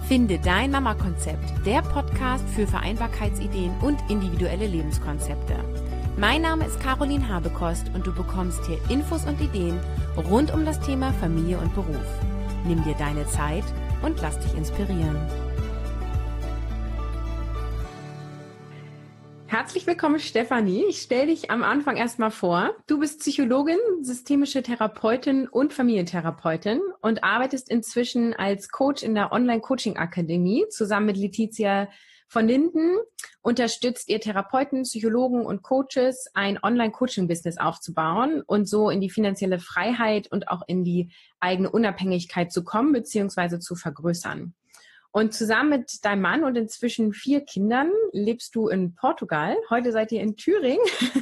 Finde dein Mama-Konzept, der Podcast für Vereinbarkeitsideen und individuelle Lebenskonzepte. Mein Name ist Caroline Habekost und du bekommst hier Infos und Ideen rund um das Thema Familie und Beruf. Nimm dir deine Zeit und lass dich inspirieren. Herzlich willkommen, Stefanie. Ich stelle dich am Anfang erstmal vor. Du bist Psychologin, systemische Therapeutin und Familientherapeutin und arbeitest inzwischen als Coach in der Online-Coaching-Akademie. Zusammen mit Letizia von Linden unterstützt ihr Therapeuten, Psychologen und Coaches, ein Online-Coaching-Business aufzubauen und so in die finanzielle Freiheit und auch in die eigene Unabhängigkeit zu kommen bzw. zu vergrößern. Und zusammen mit deinem Mann und inzwischen 4 Kindern lebst du in Portugal. Heute seid ihr in Thüringen.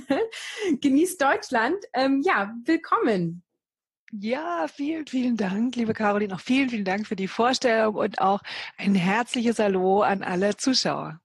Genießt Deutschland. Willkommen. Ja, vielen, vielen Dank, liebe Caroline. Auch vielen, vielen Dank für die Vorstellung und auch ein herzliches Hallo an alle Zuschauer.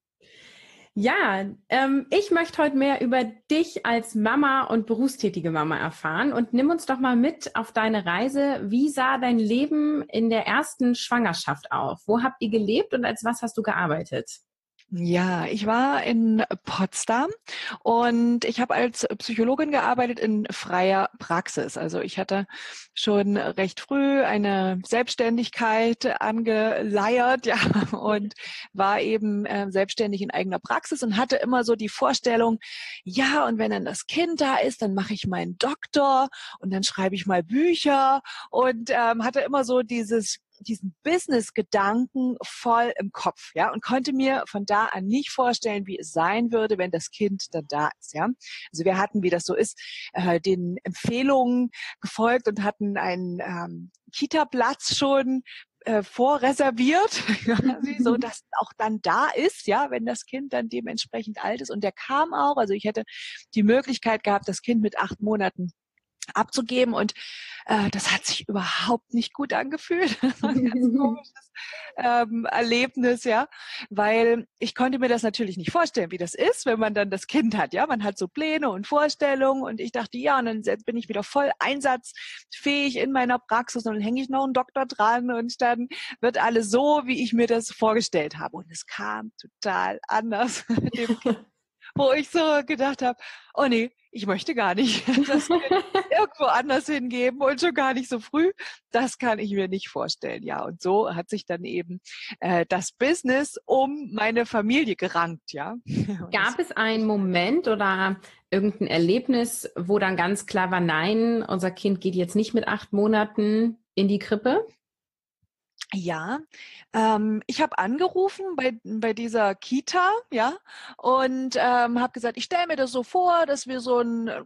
Ja, ich möchte heute mehr über dich als Mama und berufstätige Mama erfahren und nimm uns doch mal mit auf deine Reise. Wie sah dein Leben in der ersten Schwangerschaft aus? Wo habt ihr gelebt und als was hast du gearbeitet? Ja, ich war in Potsdam und ich habe als Psychologin gearbeitet in freier Praxis. Also ich hatte schon recht früh eine Selbstständigkeit angeleiert, ja, und war eben selbstständig in eigener Praxis und hatte immer so die Vorstellung, ja, und wenn dann das Kind da ist, dann mache ich meinen Doktor und dann schreibe ich mal Bücher und hatte immer so diesen Business-Gedanken voll im Kopf, ja, und konnte mir von da an nicht vorstellen, wie es sein würde, wenn das Kind dann da ist, ja. Also wir hatten, wie das so ist, den Empfehlungen gefolgt und hatten einen Kita-Platz schon vorreserviert, so dass auch dann da ist, ja, wenn das Kind dann dementsprechend alt ist. Und der kam auch, also ich hätte die Möglichkeit gehabt, das Kind mit 8 Monaten abzugeben und das hat sich überhaupt nicht gut angefühlt. Das war ein ganz komisches Erlebnis, ja, weil ich konnte mir das natürlich nicht vorstellen, wie das ist, wenn man dann das Kind hat, ja, man hat so Pläne und Vorstellungen und ich dachte, ja, und dann bin ich wieder voll einsatzfähig in meiner Praxis und dann hänge ich noch einen Doktor dran und dann wird alles so, wie ich mir das vorgestellt habe und es kam total anders, wo ich so gedacht habe, oh nee, ich möchte gar nicht das irgendwo anders hingeben und schon gar nicht so früh. Das kann ich mir nicht vorstellen. Ja, und so hat sich dann eben das Business um meine Familie gerankt. Ja. Gab es einen Moment oder irgendein Erlebnis, wo dann ganz klar war, nein, unser Kind geht jetzt nicht mit 8 Monaten in die Krippe? Ja, ich habe angerufen bei dieser Kita, ja, und habe gesagt, ich stelle mir das so vor, dass wir so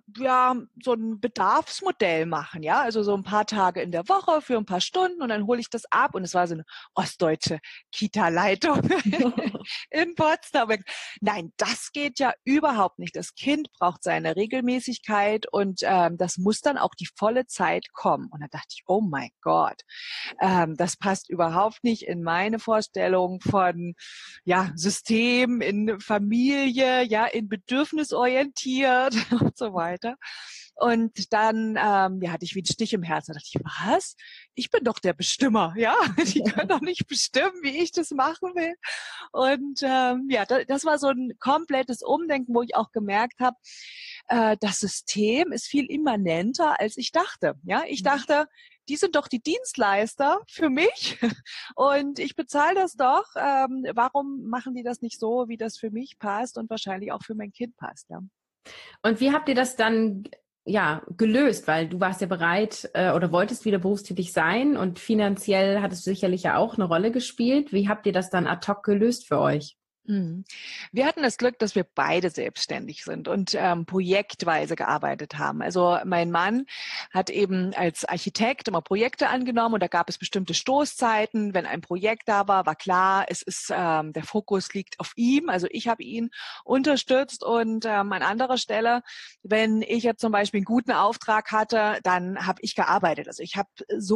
ein Bedarfsmodell machen, ja, also so ein paar Tage in der Woche für ein paar Stunden und dann hole ich das ab und es war so eine ostdeutsche Kita-Leitung in Potsdam. Nein, das geht ja überhaupt nicht. Das Kind braucht seine Regelmäßigkeit und das muss dann auch die volle Zeit kommen. Und da dachte ich, oh mein Gott, das passt überhaupt nicht in meine Vorstellung von System, in Familie, ja, in bedürfnisorientiert und so weiter. Und dann hatte ich wie einen Stich im Herzen. Da dachte ich, was? Ich bin doch der Bestimmer, ja? Die können doch nicht bestimmen, wie ich das machen will. Und das war so ein komplettes Umdenken, wo ich auch gemerkt habe, das System ist viel immanenter, als ich dachte. Ja, ich dachte, die sind doch die Dienstleister für mich und ich bezahle das doch. Warum machen die das nicht so, wie das für mich passt und wahrscheinlich auch für mein Kind passt? Ja. Und wie habt ihr das dann gelöst? Weil du warst ja bereit oder wolltest wieder berufstätig sein und finanziell hat es sicherlich ja auch eine Rolle gespielt. Wie habt ihr das dann ad hoc gelöst für euch? Wir hatten das Glück, dass wir beide selbstständig sind und projektweise gearbeitet haben. Also mein Mann hat eben als Architekt immer Projekte angenommen und da gab es bestimmte Stoßzeiten. Wenn ein Projekt da war, war klar, es ist der Fokus liegt auf ihm. Also ich habe ihn unterstützt und an anderer Stelle, wenn ich jetzt zum Beispiel einen guten Auftrag hatte, dann habe ich gearbeitet. Also ich habe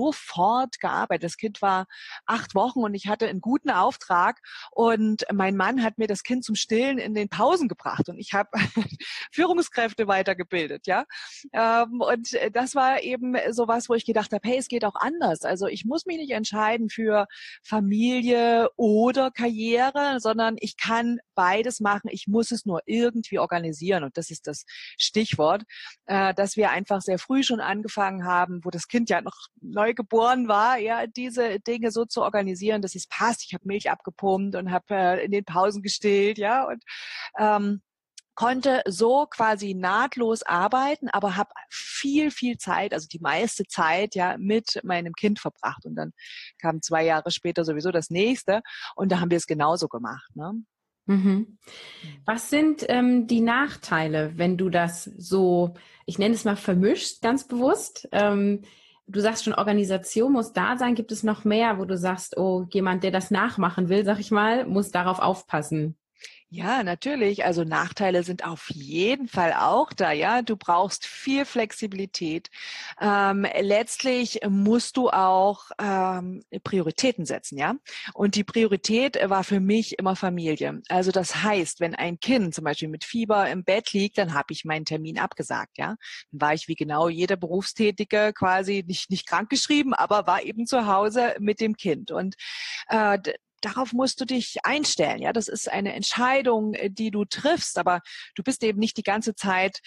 sofort gearbeitet. Das Kind war 8 Wochen und ich hatte einen guten Auftrag und mein Mann Mann hat mir das Kind zum Stillen in den Pausen gebracht und ich habe Führungskräfte weitergebildet, ja. Und das war eben sowas, wo ich gedacht habe, hey, es geht auch anders. Also ich muss mich nicht entscheiden für Familie oder Karriere, sondern ich kann beides machen. Ich muss es nur irgendwie organisieren. Und das ist das Stichwort, dass wir einfach sehr früh schon angefangen haben, wo das Kind ja noch neu geboren war, ja, diese Dinge so zu organisieren, dass es passt. Ich habe Milch abgepumpt und habe in den Pausen gestillt, ja, und konnte so quasi nahtlos arbeiten, aber habe viel, viel Zeit, also die meiste Zeit ja mit meinem Kind verbracht. Und dann kam 2 Jahre später sowieso das nächste und da haben wir es genauso gemacht. Ne? Mhm. Was sind die Nachteile, wenn du das so, ich nenne es mal vermischt, ganz bewusst? Du sagst schon, Organisation muss da sein. Gibt es noch mehr, wo du sagst, oh, jemand, der das nachmachen will, sag ich mal, muss darauf aufpassen? Ja, natürlich. Also Nachteile sind auf jeden Fall auch da. Ja, du brauchst viel Flexibilität. Letztlich musst du auch Prioritäten setzen. Ja, und die Priorität war für mich immer Familie. Also das heißt, wenn ein Kind zum Beispiel mit Fieber im Bett liegt, dann habe ich meinen Termin abgesagt. Ja, dann war ich wie genau jeder Berufstätige quasi nicht krankgeschrieben, aber war eben zu Hause mit dem Kind und darauf musst du dich einstellen. Ja, das ist eine Entscheidung, die du triffst, aber du bist eben nicht die ganze Zeit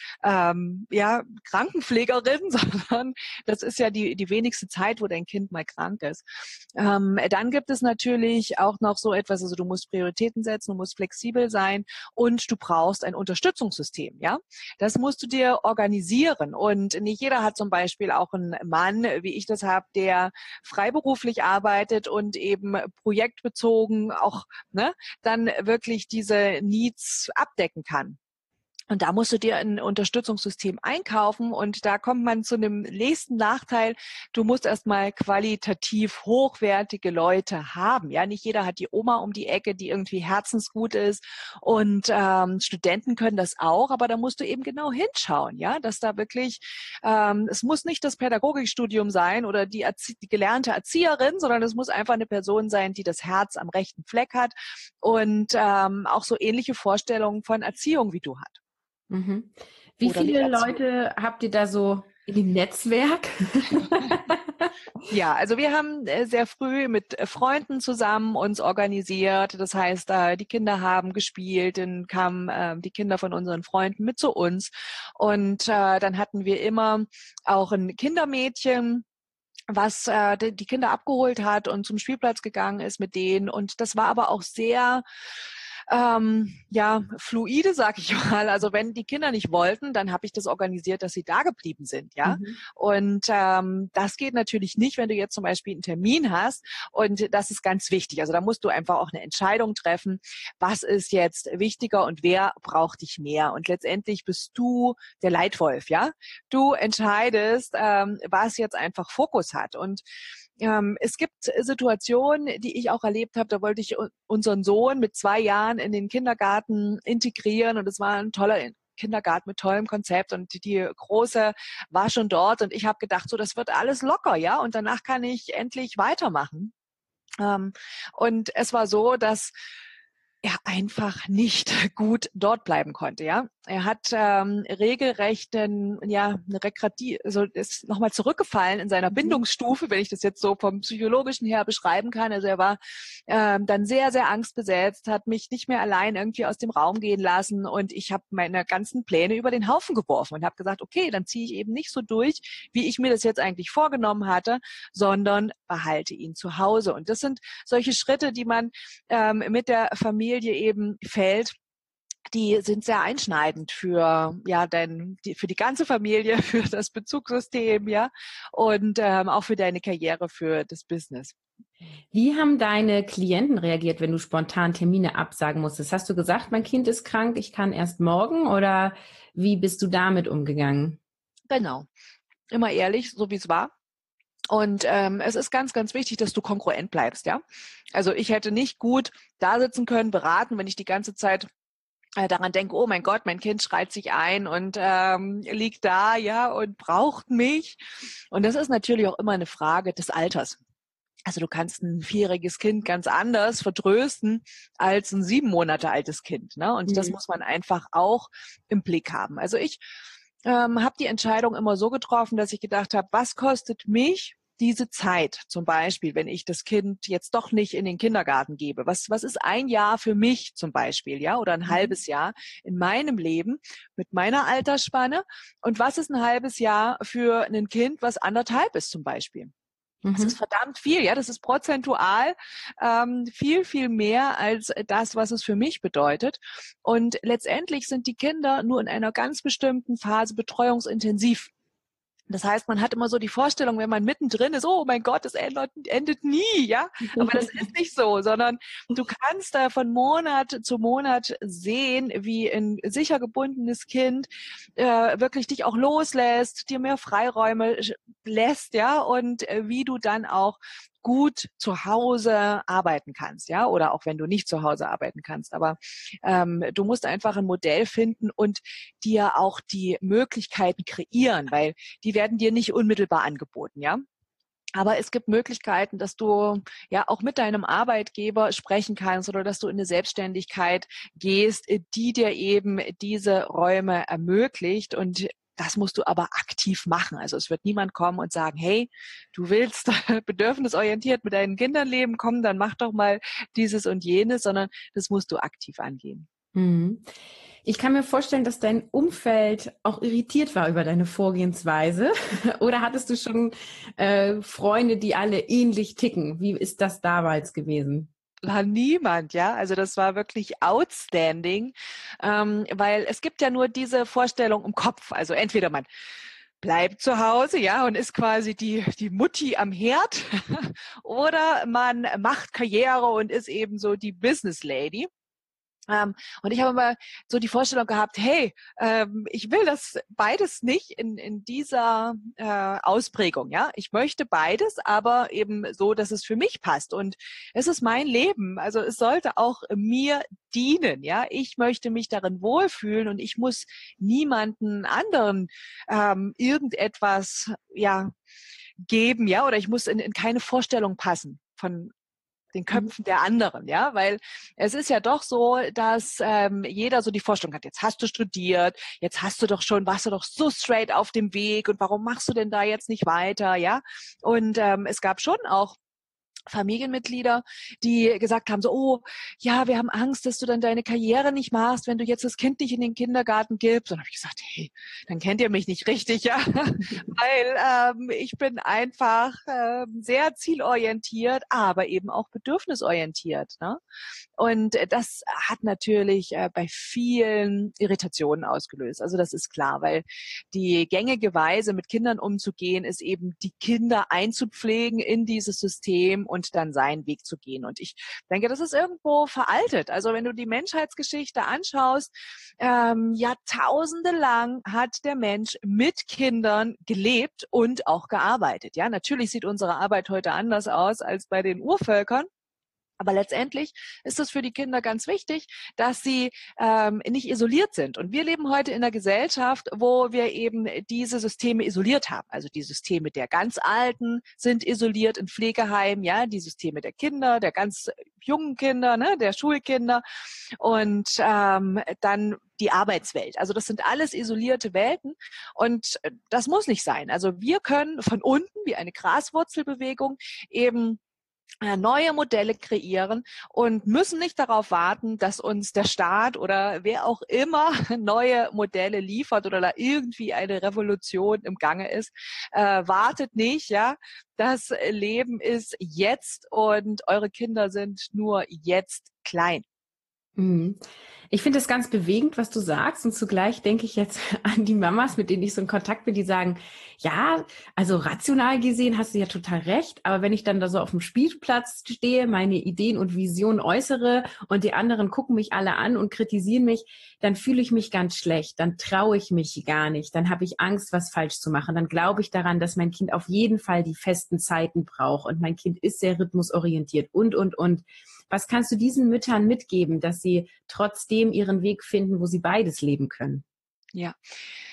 Krankenpflegerin, sondern das ist ja die wenigste Zeit, wo dein Kind mal krank ist. Dann gibt es natürlich auch noch so etwas, also du musst Prioritäten setzen, du musst flexibel sein und du brauchst ein Unterstützungssystem. Ja, das musst du dir organisieren und nicht jeder hat zum Beispiel auch einen Mann, wie ich das habe, der freiberuflich arbeitet und eben projektbezogen auch dann wirklich diese Needs abdecken kann. Und da musst du dir ein Unterstützungssystem einkaufen und da kommt man zu einem nächsten Nachteil. Du musst erstmal qualitativ hochwertige Leute haben. Ja, nicht jeder hat die Oma um die Ecke, die irgendwie herzensgut ist und Studenten können das auch, aber da musst du eben genau hinschauen, ja, dass da wirklich, es muss nicht das Pädagogikstudium sein oder die gelernte Erzieherin, sondern es muss einfach eine Person sein, die das Herz am rechten Fleck hat und auch so ähnliche Vorstellungen von Erziehung wie du hat. Mhm. Wie Oder viele Nicht-Erziehung. Leute habt ihr da so in dem Netzwerk? Ja, also wir haben sehr früh mit Freunden zusammen uns organisiert. Das heißt, die Kinder haben gespielt, dann kamen die Kinder von unseren Freunden mit zu uns. Und dann hatten wir immer auch ein Kindermädchen, was die Kinder abgeholt hat und zum Spielplatz gegangen ist mit denen. Und das war aber auch sehr fluide, sag ich mal. Also wenn die Kinder nicht wollten, dann habe ich das organisiert, dass sie da geblieben sind, ja. Mhm. Und das geht natürlich nicht, wenn du jetzt zum Beispiel einen Termin hast. Und das ist ganz wichtig. Also da musst du einfach auch eine Entscheidung treffen, was ist jetzt wichtiger und wer braucht dich mehr. Und letztendlich bist du der Leitwolf, ja. Du entscheidest, was jetzt einfach Fokus hat. Und es gibt Situationen, die ich auch erlebt habe, da wollte ich unseren Sohn mit 2 Jahren in den Kindergarten integrieren und es war ein toller Kindergarten mit tollem Konzept und die Große war schon dort und ich habe gedacht, so das wird alles locker, ja, und danach kann ich endlich weitermachen. Und es war so, dass er einfach nicht gut dort bleiben konnte, ja. Er hat regelrecht eine Regression, also ist nochmal zurückgefallen in seiner Mhm. Bindungsstufe, wenn ich das jetzt so vom Psychologischen her beschreiben kann. Also er war dann sehr, sehr angstbesetzt, hat mich nicht mehr allein irgendwie aus dem Raum gehen lassen und ich habe meine ganzen Pläne über den Haufen geworfen und habe gesagt, okay, dann ziehe ich eben nicht so durch, wie ich mir das jetzt eigentlich vorgenommen hatte, sondern behalte ihn zu Hause. Und das sind solche Schritte, die man mit der Familie eben fällt, die sind sehr einschneidend für für die ganze Familie, für das Bezugssystem, ja, und auch für deine Karriere, für das Business. Wie haben deine Klienten reagiert, wenn du spontan Termine absagen musstest? Hast du gesagt, mein Kind ist krank, ich kann erst morgen oder wie bist du damit umgegangen? Genau. Immer ehrlich, so wie es war. Und es ist ganz, ganz wichtig, dass du kongruent bleibst, ja. Also ich hätte nicht gut da sitzen können, beraten, wenn ich die ganze Zeit daran denke, oh mein Gott, mein Kind schreit sich ein und liegt da, ja, und braucht mich. Und das ist natürlich auch immer eine Frage des Alters. Also du kannst ein 4-jähriges Kind ganz anders vertrösten als ein 7 Monate altes Kind, ne? Und das Mhm. muss man einfach auch im Blick haben. Also ich habe die Entscheidung immer so getroffen, dass ich gedacht habe, was kostet mich diese Zeit? Zum Beispiel, wenn ich das Kind jetzt doch nicht in den Kindergarten gebe. Was ist ein Jahr für mich zum Beispiel, ja? Oder ein halbes Jahr in meinem Leben mit meiner Altersspanne? Und was ist ein halbes Jahr für ein Kind, was 1,5 ist zum Beispiel? Das ist Mhm. verdammt viel, ja. Das ist prozentual viel, viel mehr als das, was es für mich bedeutet. Und letztendlich sind die Kinder nur in einer ganz bestimmten Phase betreuungsintensiv. Das heißt, man hat immer so die Vorstellung, wenn man mittendrin ist, oh mein Gott, das endet nie, ja. Aber das ist nicht so, sondern du kannst da von Monat zu Monat sehen, wie ein sicher gebundenes Kind wirklich dich auch loslässt, dir mehr Freiräume lässt, ja, und wie du dann auch gut zu Hause arbeiten kannst, ja, oder auch wenn du nicht zu Hause arbeiten kannst. Aber du musst einfach ein Modell finden und dir auch die Möglichkeiten kreieren, weil die werden dir nicht unmittelbar angeboten, ja. Aber es gibt Möglichkeiten, dass du ja auch mit deinem Arbeitgeber sprechen kannst oder dass du in eine Selbstständigkeit gehst, die dir eben diese Räume ermöglicht. Und das musst du aber aktiv machen. Also es wird niemand kommen und sagen, hey, du willst bedürfnisorientiert mit deinen Kindern leben, komm, dann mach doch mal dieses und jenes, sondern das musst du aktiv angehen. Mhm. Ich kann mir vorstellen, dass dein Umfeld auch irritiert war über deine Vorgehensweise. Oder hattest du schon Freunde, die alle ähnlich ticken? Wie ist das damals gewesen? War niemand, ja. Also das war wirklich outstanding, weil es gibt ja nur diese Vorstellung im Kopf. Also entweder man bleibt zu Hause, ja, und ist quasi die Mutti am Herd, oder man macht Karriere und ist eben so die Business Lady. Und ich habe immer so die Vorstellung gehabt, hey, ich will das beides nicht in dieser Ausprägung, ja. Ich möchte beides, aber eben so, dass es für mich passt. Und es ist mein Leben. Also es sollte auch mir dienen, ja. Ich möchte mich darin wohlfühlen und ich muss niemanden anderen irgendetwas, ja, geben, ja, oder ich muss in keine Vorstellung passen von den Mhm. Köpfen der anderen, ja, weil es ist ja doch so, dass jeder so die Vorstellung hat, jetzt hast du studiert, jetzt hast du doch schon, warst du doch so straight auf dem Weg und warum machst du denn da jetzt nicht weiter, ja? Und es gab schon auch Familienmitglieder, die gesagt haben, so, oh, ja, wir haben Angst, dass du dann deine Karriere nicht machst, wenn du jetzt das Kind nicht in den Kindergarten gibst. Und dann habe ich gesagt, hey, dann kennt ihr mich nicht richtig, ja, weil ich bin einfach sehr zielorientiert, aber eben auch bedürfnisorientiert, ne? Und das hat natürlich bei vielen Irritationen ausgelöst. Also das ist klar, weil die gängige Weise, mit Kindern umzugehen, ist eben, die Kinder einzupflegen in dieses System und dann seinen Weg zu gehen. Und ich denke, das ist irgendwo veraltet. Also wenn du die Menschheitsgeschichte anschaust, Jahrtausende lang hat der Mensch mit Kindern gelebt und auch gearbeitet. Ja, natürlich sieht unsere Arbeit heute anders aus als bei den Urvölkern. Aber letztendlich ist es für die Kinder ganz wichtig, dass sie nicht isoliert sind. Und wir leben heute in einer Gesellschaft, wo wir eben diese Systeme isoliert haben. Also die Systeme der ganz Alten sind isoliert in Pflegeheimen, ja, die Systeme der Kinder, der ganz jungen Kinder, ne, der Schulkinder und dann die Arbeitswelt. Also das sind alles isolierte Welten und das muss nicht sein. Also wir können von unten wie eine Graswurzelbewegung eben neue Modelle kreieren und müssen nicht darauf warten, dass uns der Staat oder wer auch immer neue Modelle liefert oder da irgendwie eine Revolution im Gange ist. Wartet nicht, ja. Das Leben ist jetzt und eure Kinder sind nur jetzt klein. Mhm. Ich finde es ganz bewegend, was du sagst. Und zugleich denke ich jetzt an die Mamas, mit denen ich so in Kontakt bin, die sagen, ja, also rational gesehen hast du ja total recht. Aber wenn ich dann da so auf dem Spielplatz stehe, meine Ideen und Visionen äußere und die anderen gucken mich alle an und kritisieren mich, dann fühle ich mich ganz schlecht. Dann traue ich mich gar nicht. Dann habe ich Angst, was falsch zu machen. Dann glaube ich daran, dass mein Kind auf jeden Fall die festen Zeiten braucht. Und mein Kind ist sehr rhythmusorientiert und. Was kannst du diesen Müttern mitgeben, dass sie trotzdem ihren Weg finden, wo sie beides leben können? Ja.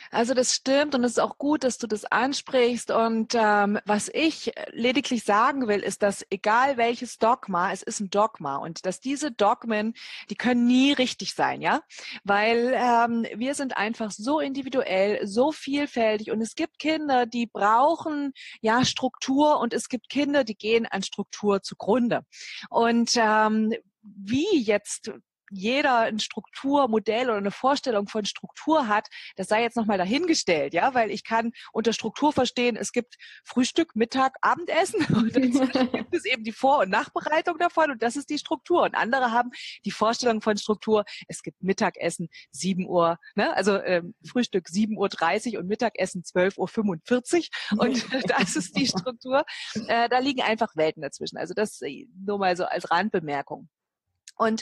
Also das stimmt und es ist auch gut, dass du das ansprichst. Und was ich lediglich sagen will, ist, dass egal welches Dogma, es ist ein Dogma und dass diese Dogmen, die können nie richtig sein, ja, weil wir sind einfach so individuell, so vielfältig und es gibt Kinder, die brauchen ja Struktur und es gibt Kinder, die gehen an Struktur zugrunde. Und wie jetzt jeder ein Strukturmodell oder eine Vorstellung von Struktur hat, das sei jetzt nochmal dahingestellt, ja, weil ich kann unter Struktur verstehen, es gibt Frühstück, Mittag, Abendessen und dazwischen gibt es eben die Vor- und Nachbereitung davon und das ist die Struktur. Und andere haben die Vorstellung von Struktur, es gibt Mittagessen 7 Uhr, ne, also Frühstück 7:30 Uhr und Mittagessen 12:45 Uhr und das ist die Struktur. Da liegen einfach Welten dazwischen. Also das nur mal so als Randbemerkung. Und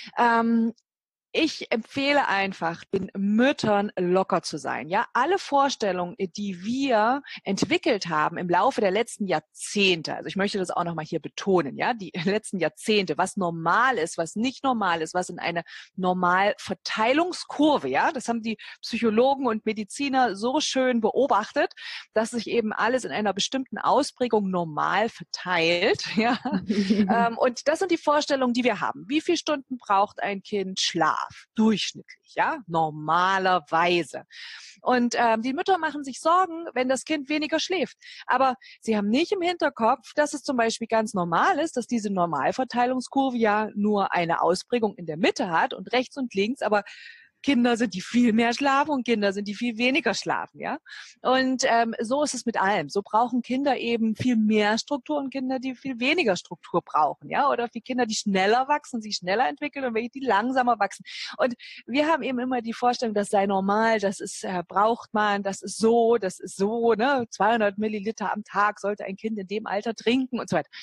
ich empfehle einfach, den Müttern locker zu sein. Ja, alle Vorstellungen, die wir entwickelt haben im Laufe der letzten Jahrzehnte, also ich möchte das auch nochmal hier betonen, ja, die letzten Jahrzehnte, was normal ist, was nicht normal ist, was in eine Normalverteilungskurve, ja, das haben die Psychologen und Mediziner so schön beobachtet, dass sich eben alles in einer bestimmten Ausprägung normal verteilt, ja. Und das sind die Vorstellungen, die wir haben. Wie viele Stunden braucht ein Kind Schlaf? Durchschnittlich, ja, normalerweise. Und die Mütter machen sich Sorgen, wenn das Kind weniger schläft. Aber sie haben nicht im Hinterkopf, dass es zum Beispiel ganz normal ist, dass diese Normalverteilungskurve ja nur eine Ausprägung in der Mitte hat und rechts und links, aber Kinder sind, die viel mehr schlafen und Kinder sind, die viel weniger schlafen, ja. Und so ist es mit allem. So brauchen Kinder eben viel mehr Struktur und Kinder, die viel weniger Struktur brauchen, ja. Oder die Kinder, die schneller wachsen, sich schneller entwickeln und welche, die langsamer wachsen. Und wir haben eben immer die Vorstellung, das sei normal, das ist, braucht man, das ist so, ne. 200 Milliliter am Tag sollte ein Kind in dem Alter trinken und so weiter.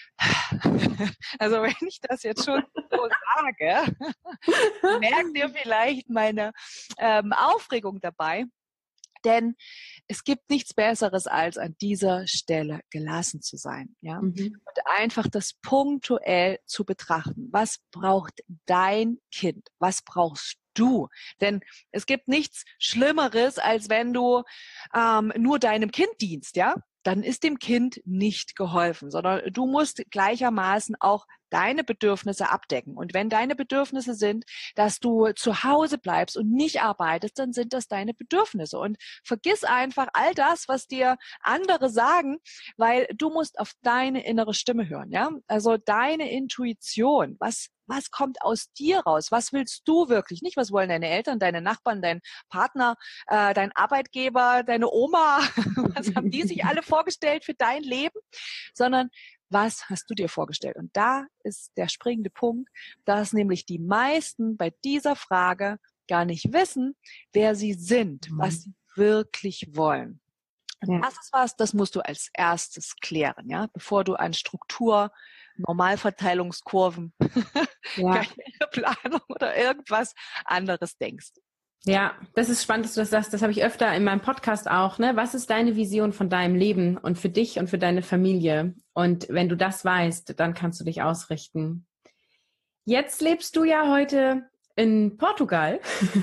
Also wenn ich das jetzt schon so sage, merkt ihr vielleicht meine Aufregung dabei. Denn es gibt nichts Besseres, als an dieser Stelle gelassen zu sein. Ja? Und einfach das punktuell zu betrachten. Was braucht dein Kind? Was brauchst du? Denn es gibt nichts Schlimmeres, als wenn du nur deinem Kind dienst, ja? Dann ist dem Kind nicht geholfen, sondern du musst gleichermaßen auch deine Bedürfnisse abdecken. Und wenn deine Bedürfnisse sind, dass du zu Hause bleibst und nicht arbeitest, dann sind das deine Bedürfnisse. Und vergiss einfach all das, was dir andere sagen, weil du musst auf deine innere Stimme hören. Ja? Also deine Intuition, was kommt aus dir raus? Was willst du wirklich? Nicht, was wollen deine Eltern, deine Nachbarn, dein Partner, dein Arbeitgeber, deine Oma? Was haben die sich alle vorgestellt für dein Leben? Sondern was hast du dir vorgestellt? Und da ist der springende Punkt, dass nämlich die meisten bei dieser Frage gar nicht wissen, wer sie sind, was sie wirklich wollen. Und das ist was, das musst du als erstes klären, ja, bevor du an Struktur, Normalverteilungskurven, Karriereplanung oder irgendwas anderes denkst. Ja, das ist spannend, dass du das sagst. Das habe ich öfter in meinem Podcast auch. Ne? Was ist deine Vision von deinem Leben und für dich und für deine Familie? Und wenn du das weißt, dann kannst du dich ausrichten. Jetzt lebst du ja heute in Portugal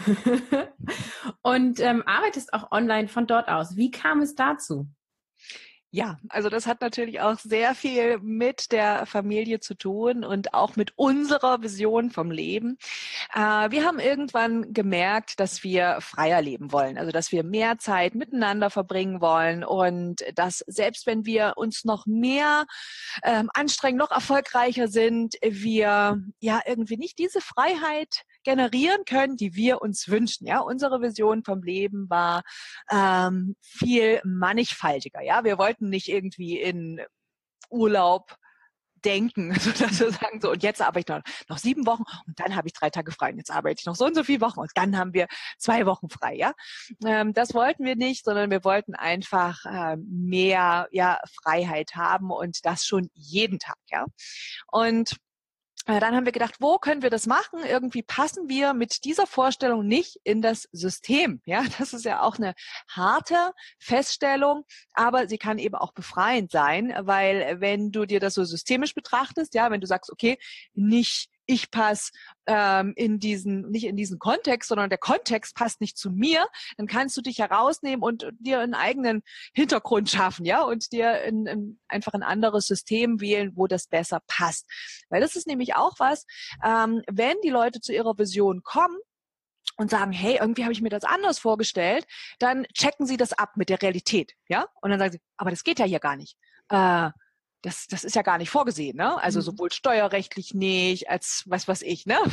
und arbeitest auch online von dort aus. Wie kam es dazu? Ja, also das hat natürlich auch sehr viel mit der Familie zu tun und auch mit unserer Vision vom Leben. Wir haben irgendwann gemerkt, dass wir freier leben wollen, also dass wir mehr Zeit miteinander verbringen wollen und dass selbst wenn wir uns noch mehr anstrengen, noch erfolgreicher sind, wir ja irgendwie nicht diese Freiheit generieren können, die wir uns wünschen. Ja, unsere Vision vom Leben war viel mannigfaltiger. Ja, wir wollten nicht irgendwie in Urlaub denken, sodass wir sagen, so, und jetzt arbeite ich noch 7 Wochen und dann habe ich 3 Tage frei und jetzt arbeite ich noch so und so viele Wochen und dann haben wir 2 Wochen frei, ja. Das wollten wir nicht, sondern wir wollten einfach mehr Freiheit haben und das schon jeden Tag, ja. Und dann haben wir gedacht, wo können wir das machen? Irgendwie passen wir mit dieser Vorstellung nicht in das System. Ja, das ist ja auch eine harte Feststellung, aber sie kann eben auch befreiend sein, weil wenn du dir das so systemisch betrachtest, ja, wenn du sagst, okay, nicht ich passe nicht in diesen Kontext, sondern der Kontext passt nicht zu mir, dann kannst du dich herausnehmen und dir einen eigenen Hintergrund schaffen, ja, und dir einfach ein anderes System wählen, wo das besser passt. Weil das ist nämlich auch was, wenn die Leute zu ihrer Vision kommen und sagen, hey, irgendwie habe ich mir das anders vorgestellt, dann checken sie das ab mit der Realität, ja, und dann sagen sie, aber das geht ja hier gar nicht. Das ist ja gar nicht vorgesehen, ne? Also sowohl steuerrechtlich nicht, als was weiß ich, ne?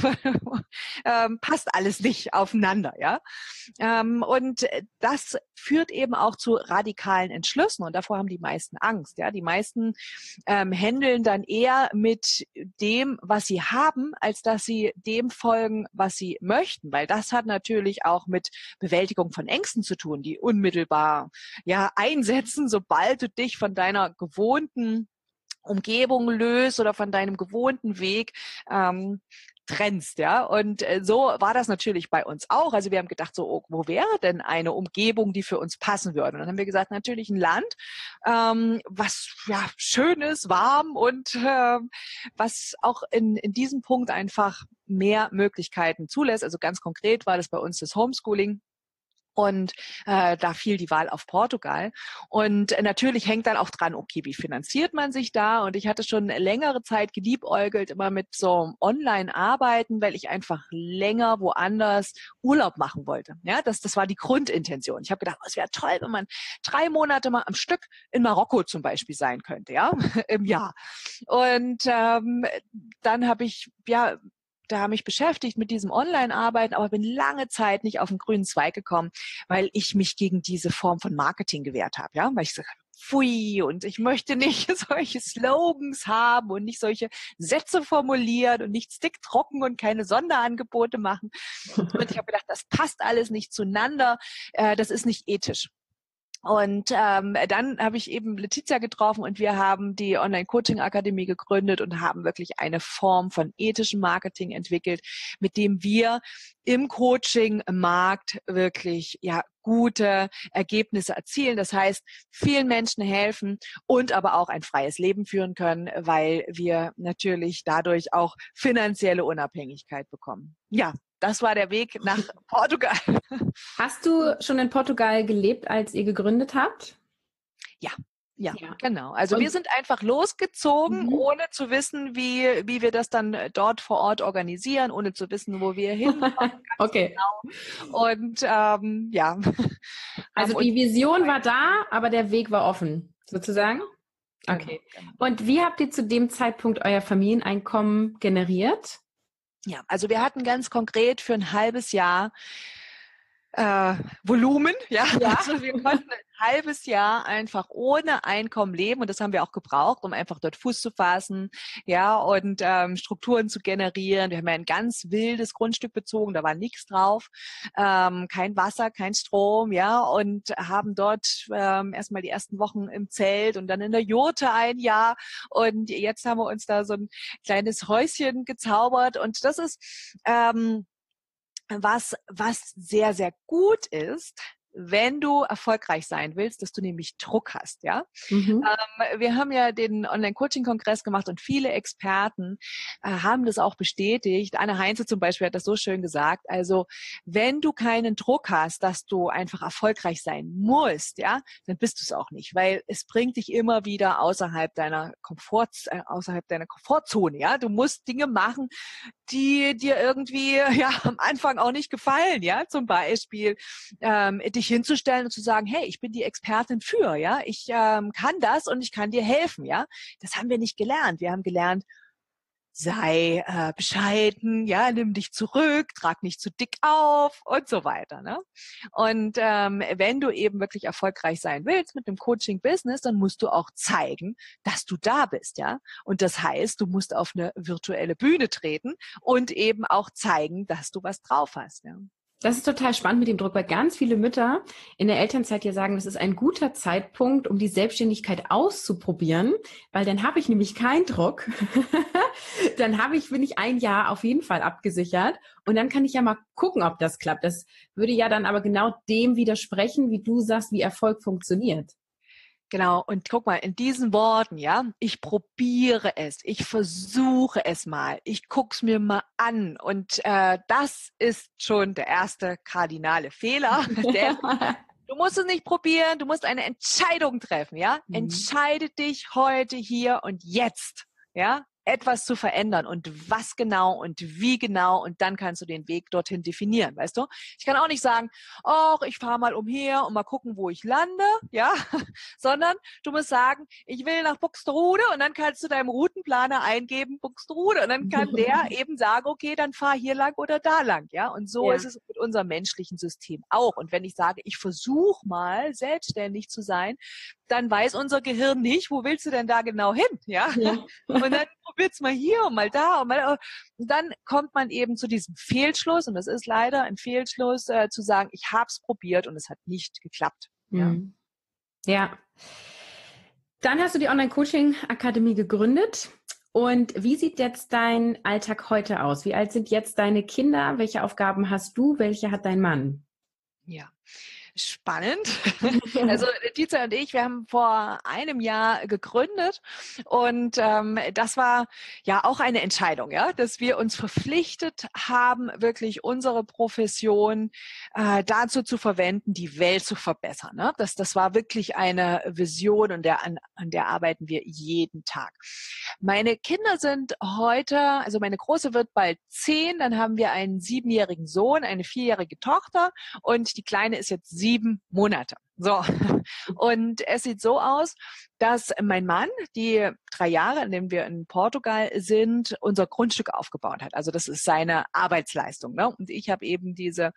Passt alles nicht aufeinander, ja? Und das führt eben auch zu radikalen Entschlüssen und davor haben die meisten Angst, ja? Die meisten handeln dann eher mit dem, was sie haben, als dass sie dem folgen, was sie möchten, weil das hat natürlich auch mit Bewältigung von Ängsten zu tun, die unmittelbar ja einsetzen, sobald du dich von deiner gewohnten Umgebung löst oder von deinem gewohnten Weg trennst, ja. Und so war das natürlich bei uns auch. Also wir haben gedacht, so, oh, wo wäre denn eine Umgebung, die für uns passen würde? Und dann haben wir gesagt, natürlich ein Land, was ja schön ist, warm und was auch in diesem Punkt einfach mehr Möglichkeiten zulässt. Also ganz konkret war das bei uns das Homeschooling. Und da fiel die Wahl auf Portugal. Und natürlich hängt dann auch dran, okay, wie finanziert man sich da? Und ich hatte schon längere Zeit geliebäugelt immer mit so Online-Arbeiten, weil ich einfach länger woanders Urlaub machen wollte. Ja, das war die Grundintention. Ich habe gedacht, es wäre toll, wenn man 3 Monate mal am Stück in Marokko zum Beispiel sein könnte, ja, im Jahr. Und dann habe ich da mich beschäftigt mit diesem Online-Arbeiten, aber bin lange Zeit nicht auf den grünen Zweig gekommen, weil ich mich gegen diese Form von Marketing gewehrt habe, ja, weil ich gesagt habe, pfui, und ich möchte nicht solche Slogans haben und nicht solche Sätze formulieren und nicht sticktrocken und keine Sonderangebote machen. Und ich habe gedacht, das passt alles nicht zueinander, das ist nicht ethisch. Und dann habe ich eben Letizia getroffen und wir haben die Online-Coaching-Akademie gegründet und haben wirklich eine Form von ethischem Marketing entwickelt, mit dem wir im Coaching-Markt wirklich gute Ergebnisse erzielen. Das heißt, vielen Menschen helfen und aber auch ein freies Leben führen können, weil wir natürlich dadurch auch finanzielle Unabhängigkeit bekommen. Ja, das war der Weg nach Portugal. Hast du schon in Portugal gelebt, als ihr gegründet habt? Ja, genau. Also wir sind einfach losgezogen, ohne zu wissen, wie wir das dann dort vor Ort organisieren, ohne zu wissen, wo wir hinkommen. Okay. Genau. Und Also die Vision war da, aber der Weg war offen, sozusagen? Okay. Genau. Und wie habt ihr zu dem Zeitpunkt euer Familieneinkommen generiert? Ja, also wir hatten ganz konkret für ein halbes Jahr Volumen, ja. Also wir konnten ein halbes Jahr einfach ohne Einkommen leben und das haben wir auch gebraucht, um einfach dort Fuß zu fassen, ja, und Strukturen zu generieren. Wir haben ja ein ganz wildes Grundstück bezogen, da war nichts drauf, kein Wasser, kein Strom, ja, und haben dort erstmal die ersten Wochen im Zelt und dann in der Jurte ein Jahr und jetzt haben wir uns da so ein kleines Häuschen gezaubert und das ist was sehr, sehr gut ist, wenn du erfolgreich sein willst, dass du nämlich Druck hast, ja. Wir haben ja den Online-Coaching-Kongress gemacht und viele Experten haben das auch bestätigt. Anne Heinze zum Beispiel hat das so schön gesagt. Also wenn du keinen Druck hast, dass du einfach erfolgreich sein musst, ja, dann bist du es auch nicht, weil es bringt dich immer wieder außerhalb deiner Komfortzone, ja. Du musst Dinge machen, die dir irgendwie am Anfang auch nicht gefallen, ja, zum Beispiel dich hinzustellen und zu sagen, hey, ich bin die Expertin für, ja, ich kann das und ich kann dir helfen, ja. Das haben wir nicht gelernt. Wir haben gelernt, sei bescheiden, ja, nimm dich zurück, trag nicht zu dick auf und so weiter, ne? Und wenn du eben wirklich erfolgreich sein willst mit dem Coaching-Business, dann musst du auch zeigen, dass du da bist, ja. Und das heißt, du musst auf eine virtuelle Bühne treten und eben auch zeigen, dass du was drauf hast, ja. Das ist total spannend mit dem Druck, weil ganz viele Mütter in der Elternzeit ja sagen, das ist ein guter Zeitpunkt, um die Selbstständigkeit auszuprobieren, weil dann habe ich nämlich keinen Druck. Dann bin ich ein Jahr auf jeden Fall abgesichert und dann kann ich ja mal gucken, ob das klappt. Das würde ja dann aber genau dem widersprechen, wie du sagst, wie Erfolg funktioniert. Genau, und guck mal, in diesen Worten, ja, ich probiere es, ich versuche es mal, ich guck's mir mal an und das ist schon der erste kardinale Fehler, denn du musst es nicht probieren, du musst eine Entscheidung treffen, ja? Mhm. Entscheide dich heute, hier und jetzt, ja? Etwas zu verändern und was genau und wie genau und dann kannst du den Weg dorthin definieren, weißt du? Ich kann auch nicht sagen, oh, ich fahre mal umher und mal gucken, wo ich lande, ja? Sondern du musst sagen, ich will nach Buxtehude und dann kannst du deinem Routenplaner eingeben, Buxtehude und dann kann der eben sagen, okay, dann fahr hier lang oder da lang, ja? Und so Ja. ist es mit unserem menschlichen System auch. Und wenn ich sage, ich versuche mal selbstständig zu sein, dann weiß unser Gehirn nicht, wo willst du denn da genau hin, ja? Ja. Und dann probiert's mal hier und mal da und mal, und dann kommt man eben zu diesem Fehlschluss und das ist leider ein Fehlschluss, zu sagen, ich habe es probiert und es hat nicht geklappt, ja? Mhm. Ja. Dann hast du die Online-Coaching-Akademie gegründet. Und wie sieht jetzt dein Alltag heute aus? Wie alt sind jetzt deine Kinder? Welche Aufgaben hast du? Welche hat dein Mann? Ja. Spannend. Also Letitia und ich, wir haben vor einem Jahr gegründet und das war ja auch eine Entscheidung, ja, dass wir uns verpflichtet haben, wirklich unsere Profession dazu zu verwenden, die Welt zu verbessern. Ne? Das war wirklich eine Vision und an der arbeiten wir jeden Tag. Meine Kinder sind heute, also meine Große wird bald 10, dann haben wir einen 7-jährigen Sohn, eine 4-jährige Tochter und die Kleine ist jetzt 7 Monate. So. Und es sieht so aus, dass mein Mann die 3 Jahre, in denen wir in Portugal sind, unser Grundstück aufgebaut hat. Also das ist seine Arbeitsleistung. Ne? Und ich habe eben dieses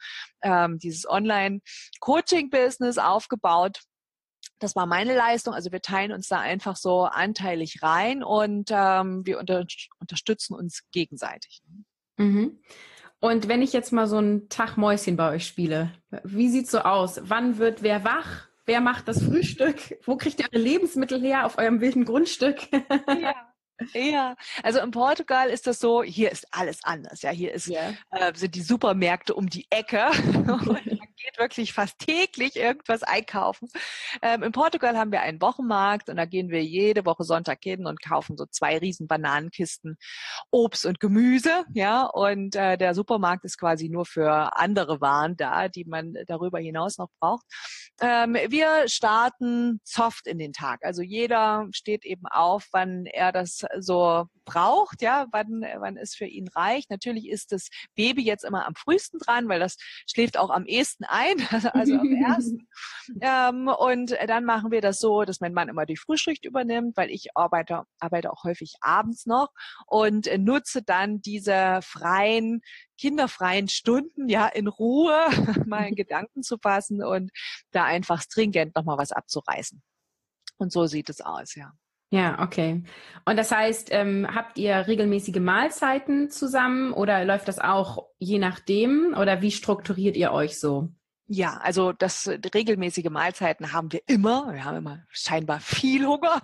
Online-Coaching-Business aufgebaut. Das war meine Leistung. Also wir teilen uns da einfach so anteilig rein und wir unterstützen uns gegenseitig. Mhm. Und wenn ich jetzt mal so einen Tag Mäuschen bei euch spiele, wie sieht's so aus? Wann wird wer wach? Wer macht das Frühstück? Wo kriegt ihr eure Lebensmittel her auf eurem wilden Grundstück? Ja. Ja, also in Portugal ist das so, hier ist alles anders. Ja, hier Ja. sind die Supermärkte um die Ecke und man geht wirklich fast täglich irgendwas einkaufen. In Portugal haben wir einen Wochenmarkt und da gehen wir jede Woche Sonntag hin und kaufen so 2 riesen Bananenkisten Obst und Gemüse. Ja, und der Supermarkt ist quasi nur für andere Waren da, die man darüber hinaus noch braucht. Wir starten soft in den Tag. Also jeder steht eben auf, wann er das so braucht, ja, wann es für ihn reicht. Natürlich ist das Baby jetzt immer am frühesten dran, weil das schläft auch am ehesten ein, also am ersten. Und dann machen wir das so, dass mein Mann immer die Frühschicht übernimmt, weil ich arbeite auch häufig abends noch und nutze dann diese kinderfreien Stunden, ja, in Ruhe mal in Gedanken zu fassen und da einfach stringent nochmal was abzureißen. Und so sieht es aus, ja. Ja, okay. Und das heißt, habt ihr regelmäßige Mahlzeiten zusammen oder läuft das auch je nachdem? Oder wie strukturiert ihr euch so? Ja, also das regelmäßige Mahlzeiten haben wir immer. Wir haben immer scheinbar viel Hunger.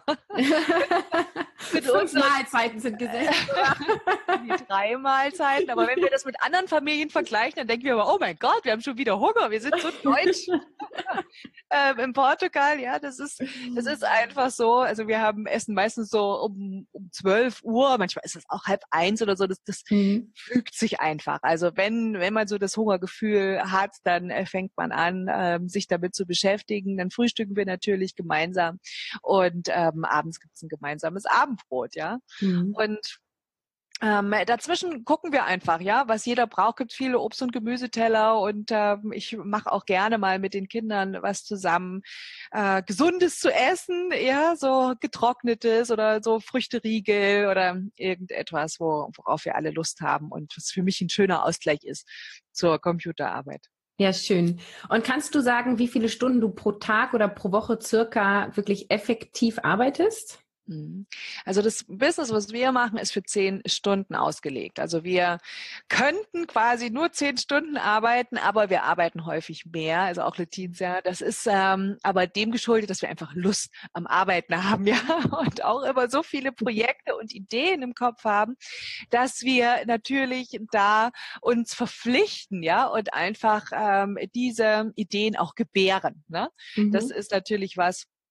Mit 5 unseren Mahlzeiten sind gesetzt, oder? die 3 Mahlzeiten. Aber wenn wir das mit anderen Familien vergleichen, dann denken wir immer, oh mein Gott, wir haben schon wieder Hunger. Wir sind so deutsch. In Portugal, ja, das ist einfach so. Also wir haben Essen meistens so um 12 Uhr. Manchmal ist es auch 12:30 oder so. Das Mhm. fügt sich einfach. Also wenn man so das Hungergefühl hat, dann fängt man an, sich damit zu beschäftigen. Dann frühstücken wir natürlich gemeinsam und abends gibt es ein gemeinsames Abendbrot, ja. Mhm. Und dazwischen gucken wir einfach, ja, was jeder braucht. Gibt viele Obst- und Gemüseteller und ich mache auch gerne mal mit den Kindern was zusammen, Gesundes zu essen, ja, so getrocknetes oder so Früchteriegel oder irgendetwas, worauf wir alle Lust haben und was für mich ein schöner Ausgleich ist zur Computerarbeit. Ja, schön. Und kannst du sagen, wie viele Stunden du pro Tag oder pro Woche circa wirklich effektiv arbeitest? Mhm. Also das Business, was wir machen, ist für 10 Stunden ausgelegt. Also wir könnten quasi nur 10 Stunden arbeiten, aber wir arbeiten häufig mehr. Also auch Letizia. Das ist aber dem geschuldet, dass wir einfach Lust am Arbeiten haben, ja, und auch immer so viele Projekte und Ideen im Kopf haben, dass wir natürlich da uns verpflichten, ja, und einfach diese Ideen auch gebären. Ne? Das Mhm. ist natürlich was.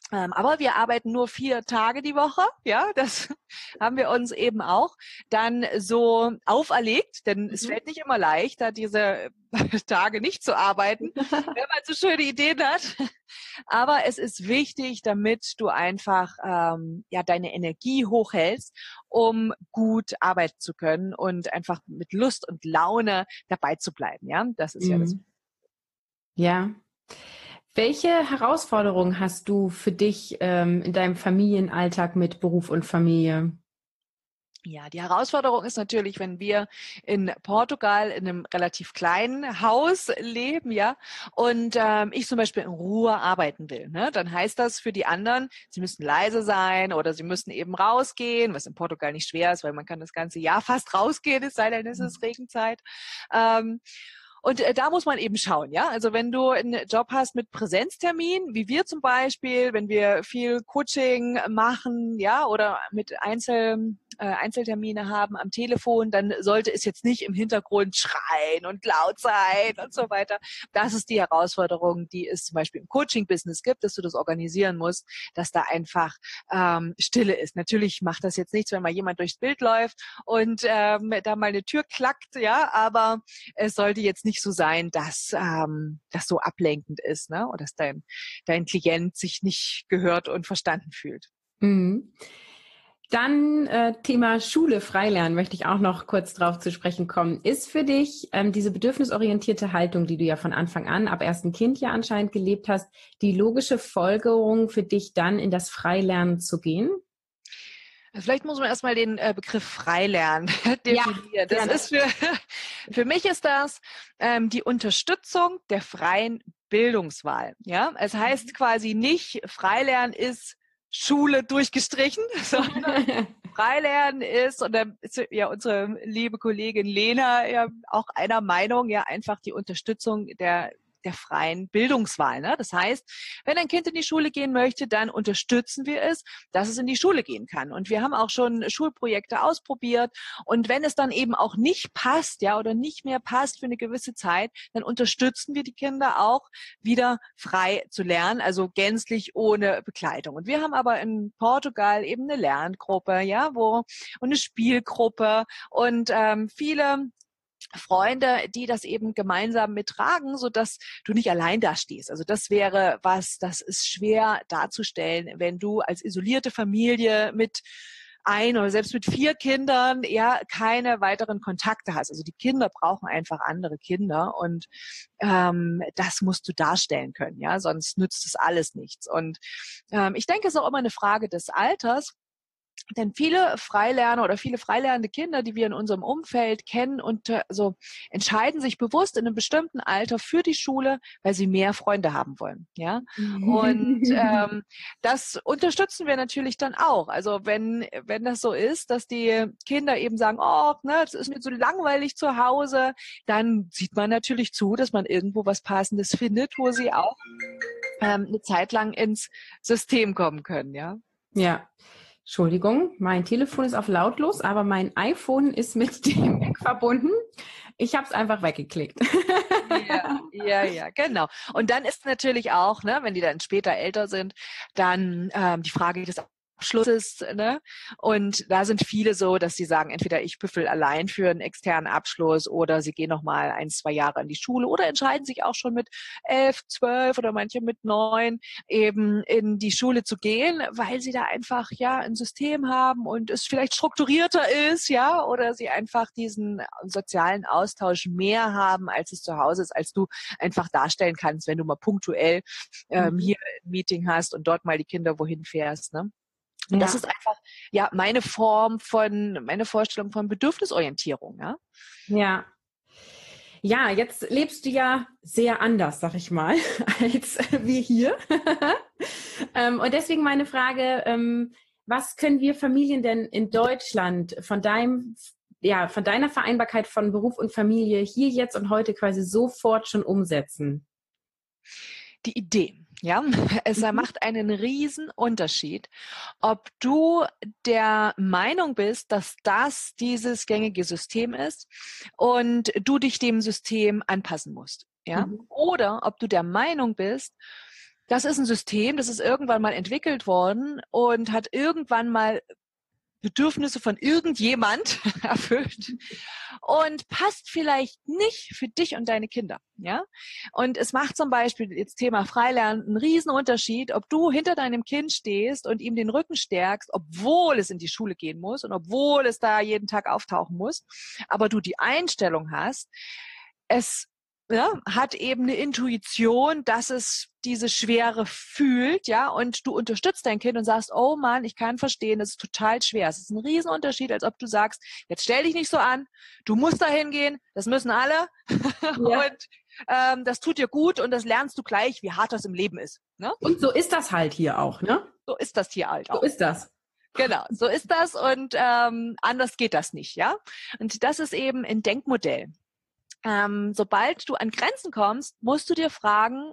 Aber wir arbeiten nur 4 Tage die Woche, ja, das haben wir uns eben auch dann so auferlegt, denn es fällt nicht immer leicht, da diese Tage nicht zu arbeiten, wenn man so schöne Ideen hat. Aber es ist wichtig, damit du einfach deine Energie hochhältst, um gut arbeiten zu können und einfach mit Lust und Laune dabei zu bleiben. Ja, das ist ja das. Ja. Welche Herausforderungen hast du für dich in deinem Familienalltag mit Beruf und Familie? Ja, die Herausforderung ist natürlich, wenn wir in Portugal in einem relativ kleinen Haus leben, ja, und ich zum Beispiel in Ruhe arbeiten will, ne, dann heißt das für die anderen, sie müssen leise sein oder sie müssen eben rausgehen, was in Portugal nicht schwer ist, weil man kann das ganze Jahr fast rausgehen, es sei denn, es ist Regenzeit. Und da muss man eben schauen, ja. Also wenn du einen Job hast mit Präsenztermin, wie wir zum Beispiel, wenn wir viel Coaching machen, ja, oder mit Einzeltermine haben am Telefon, dann sollte es jetzt nicht im Hintergrund schreien und laut sein und so weiter. Das ist die Herausforderung, die es zum Beispiel im Coaching-Business gibt, dass du das organisieren musst, dass da einfach Stille ist. Natürlich macht das jetzt nichts, wenn mal jemand durchs Bild läuft und da mal eine Tür klackt, ja, aber es sollte jetzt nicht so sein, dass das so ablenkend ist, ne? Oder dass dein Klient sich nicht gehört und verstanden fühlt. Mhm. Dann Thema Schule, Freilernen möchte ich auch noch kurz drauf zu sprechen kommen. Ist für dich diese bedürfnisorientierte Haltung, die du ja von Anfang an, ab ersten Kind ja anscheinend gelebt hast, die logische Folgerung für dich dann in das Freilernen zu gehen? Vielleicht muss man erstmal den Begriff Freilernen Ja, definieren. Das gerne. ist für mich ist das die Unterstützung der freien Bildungswahl. Ja, es heißt quasi nicht, Freilernen ist Schule durchgestrichen, sondern Freilernen ist, und da ist ja unsere liebe Kollegin Lena ja auch einer Meinung, ja einfach die Unterstützung der freien Bildungswahl. Ne? Das heißt, wenn ein Kind in die Schule gehen möchte, dann unterstützen wir es, dass es in die Schule gehen kann. Und wir haben auch schon Schulprojekte ausprobiert. Und wenn es dann eben auch nicht passt, ja, oder nicht mehr passt für eine gewisse Zeit, dann unterstützen wir die Kinder auch, wieder frei zu lernen, also gänzlich ohne Begleitung. Und wir haben aber in Portugal eben eine Lerngruppe, ja, und eine Spielgruppe und viele Freunde, die das eben gemeinsam mittragen, so dass du nicht allein da stehst. Also das wäre was, das ist schwer darzustellen, wenn du als isolierte Familie mit oder selbst mit 4 Kindern ja keine weiteren Kontakte hast. Also die Kinder brauchen einfach andere Kinder und das musst du darstellen können, ja, sonst nützt das alles nichts. Und ich denke, es ist auch immer eine Frage des Alters. Denn viele Freilerner oder viele freilernende Kinder, die wir in unserem Umfeld kennen und entscheiden sich bewusst in einem bestimmten Alter für die Schule, weil sie mehr Freunde haben wollen. Ja, und das unterstützen wir natürlich dann auch. Also wenn das so ist, dass die Kinder eben sagen, oh, ne, es ist mir so langweilig zu Hause, dann sieht man natürlich zu, dass man irgendwo was Passendes findet, wo sie auch eine Zeit lang ins System kommen können. Ja. Ja. Entschuldigung, mein Telefon ist auf lautlos, aber mein iPhone ist mit dem Mac verbunden. Ich habe es einfach weggeklickt. Ja, genau. Und dann ist natürlich auch, ne, wenn die dann später älter sind, dann die Frage des Abschlusses, ne? Und da sind viele so, dass sie sagen, entweder ich büffel allein für einen externen Abschluss oder sie gehen noch mal 1, 2 Jahre in die Schule oder entscheiden sich auch schon mit 11, 12 oder manche mit 9 eben in die Schule zu gehen, weil sie da einfach ja ein System haben und es vielleicht strukturierter ist, ja, oder sie einfach diesen sozialen Austausch mehr haben, als es zu Hause ist, als du einfach darstellen kannst, wenn du mal punktuell hier ein Meeting hast und dort mal die Kinder wohin fährst, ne? Und das ist einfach, ja, meine Vorstellung von Bedürfnisorientierung, ja. Ja. Ja, jetzt lebst du ja sehr anders, sag ich mal, als wir hier. Und deswegen meine Frage, was können wir Familien denn in Deutschland von deiner Vereinbarkeit von Beruf und Familie hier jetzt und heute quasi sofort schon umsetzen? Die Idee. Ja, es macht einen riesen Unterschied, ob du der Meinung bist, dass das dieses gängige System ist und du dich dem System anpassen musst. Ja, oder ob du der Meinung bist, Das ist ein System, das ist irgendwann mal entwickelt worden und hat irgendwann mal Bedürfnisse von irgendjemand erfüllt und passt vielleicht nicht für dich und deine Kinder, ja? Und es macht zum Beispiel jetzt Thema Freilernen einen riesen Unterschied, ob du hinter deinem Kind stehst und ihm den Rücken stärkst, obwohl es in die Schule gehen muss und obwohl es da jeden Tag auftauchen muss, aber du die Einstellung hast, es hat eben eine Intuition, dass es diese Schwere fühlt, ja, und du unterstützt dein Kind und sagst, oh Mann, ich kann verstehen, das ist total schwer. Es ist ein Riesenunterschied, als ob du sagst, jetzt stell dich nicht so an, du musst da hingehen, das müssen alle Ja. und das tut dir gut und das lernst du gleich, wie hart das im Leben ist. Ne? Und so ist das halt hier auch, ne? So ist das hier halt So auch. ist das. Genau, so ist das und anders geht das nicht, ja. Und das ist eben ein Denkmodell. Sobald du an Grenzen kommst, musst du dich fragen,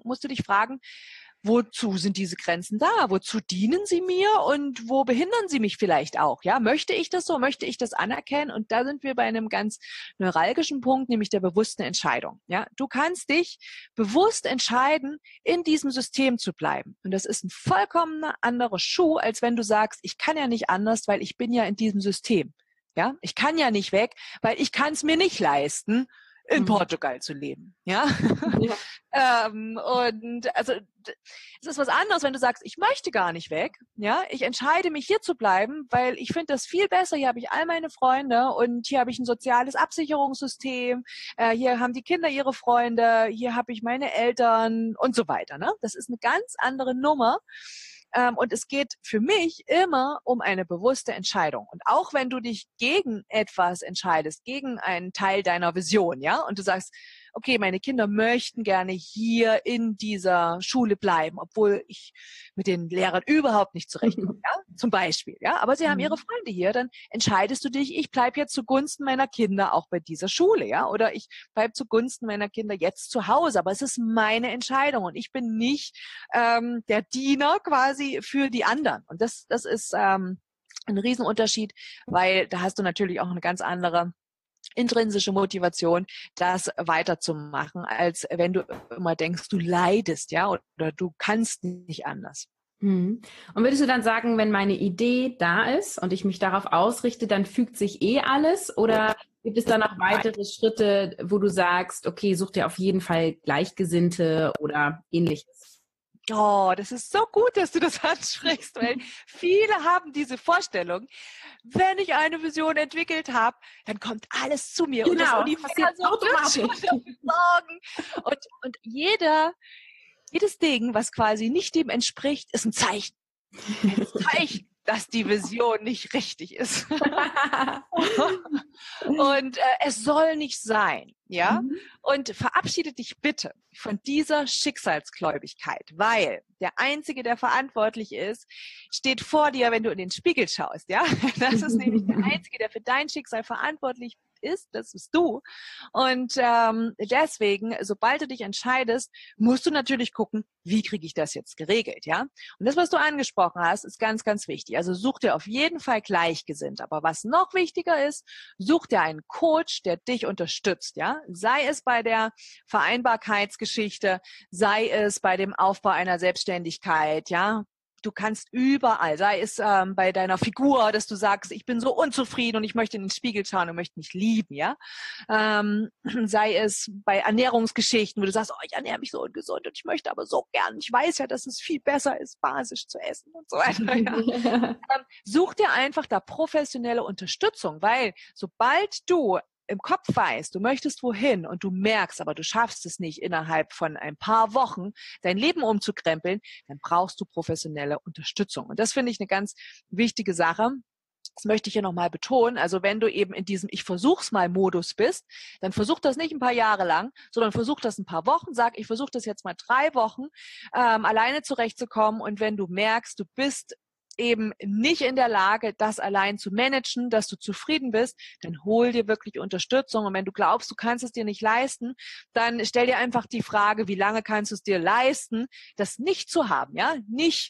wozu sind diese Grenzen da? Wozu dienen sie mir und wo behindern sie mich vielleicht auch? Ja, möchte ich das so? Möchte ich das anerkennen? Und da sind wir bei einem ganz neuralgischen Punkt, nämlich der bewussten Entscheidung. Ja, du kannst dich bewusst entscheiden, in diesem System zu bleiben. Und das ist ein vollkommen anderer Schuh, als wenn du sagst, ich kann ja nicht anders, weil ich bin ja in diesem System. Ja, ich kann ja nicht weg, weil ich kann es mir nicht leisten, in Portugal zu leben, ja. Ja. Und also es ist was anderes, wenn du sagst, ich möchte gar nicht weg, ja. Ich entscheide mich hier zu bleiben, weil ich finde das viel besser. Hier habe ich all meine Freunde und hier habe ich ein soziales Absicherungssystem. Hier haben die Kinder ihre Freunde. Hier habe ich meine Eltern und so weiter. Ne? Das ist eine ganz andere Nummer. Und es geht für mich immer um eine bewusste Entscheidung. Und auch wenn du dich gegen etwas entscheidest, gegen einen Teil deiner Vision, ja, und du sagst, okay, meine Kinder möchten gerne hier in dieser Schule bleiben, obwohl ich mit den Lehrern überhaupt nicht zurechtkomme, ja, zum Beispiel, ja, aber sie haben ihre Freunde hier, dann entscheidest du dich, ich bleibe jetzt zugunsten meiner Kinder auch bei dieser Schule, ja, oder ich bleibe zugunsten meiner Kinder jetzt zu Hause, aber es ist meine Entscheidung und ich bin nicht der Diener quasi für die anderen. Und das ist ein Riesenunterschied, weil da hast du natürlich auch eine ganz andere intrinsische Motivation, das weiterzumachen, als wenn du immer denkst, du leidest, ja, oder du kannst nicht anders. Und würdest du dann sagen, wenn meine Idee da ist und ich mich darauf ausrichte, dann fügt sich alles? Oder gibt es da noch weitere Schritte, wo du sagst, okay, such dir auf jeden Fall Gleichgesinnte oder Ähnliches? Oh, das ist so gut, dass du das ansprichst, weil viele haben diese Vorstellung, wenn ich eine Vision entwickelt habe, dann kommt alles zu mir und das Universum wird schon dafür sorgen. Und jedes Ding, was quasi nicht dem entspricht, ist ein Zeichen. Ein Zeichen, dass die Vision nicht richtig ist. Und es soll nicht sein, ja? Und verabschiede dich bitte von dieser Schicksalsgläubigkeit, weil der Einzige, der verantwortlich ist, steht vor dir, wenn du in den Spiegel schaust, ja? Das ist nämlich der Einzige, der für dein Schicksal verantwortlich ist, das bist du. Und deswegen, sobald du dich entscheidest, musst du natürlich gucken, wie kriege ich das jetzt geregelt, ja? Und das, was du angesprochen hast, ist ganz, ganz wichtig. Also such dir auf jeden Fall Gleichgesinnt. Aber was noch wichtiger ist, such dir einen Coach, der dich unterstützt, ja? Sei es bei der Vereinbarkeitsgeschichte, sei es bei dem Aufbau einer Selbstständigkeit, ja? Du kannst überall, sei es bei deiner Figur, dass du sagst, ich bin so unzufrieden und ich möchte in den Spiegel schauen und möchte mich lieben, ja. Sei es bei Ernährungsgeschichten, wo du sagst, oh, ich ernähre mich so ungesund und ich möchte aber so gern, ich weiß ja, dass es viel besser ist, basisch zu essen und so weiter. Ja. Such dir einfach da professionelle Unterstützung, weil sobald du im Kopf weißt, du möchtest wohin und du merkst, aber du schaffst es nicht innerhalb von ein paar Wochen, dein Leben umzukrempeln, dann brauchst du professionelle Unterstützung. Und das finde ich eine ganz wichtige Sache. Das möchte ich hier nochmal betonen. Also wenn du eben in diesem Ich versuch's mal Modus bist, dann versuch das nicht ein paar Jahre lang, sondern versuch das ein paar Wochen. Sag, ich versuche das jetzt mal 3 Wochen, alleine zurechtzukommen. Und wenn du merkst, du bist eben nicht in der Lage, das allein zu managen, dass du zufrieden bist, dann hol dir wirklich Unterstützung. Und wenn du glaubst, du kannst es dir nicht leisten, dann stell dir einfach die Frage, wie lange kannst du es dir leisten, das nicht zu haben, ja? Nicht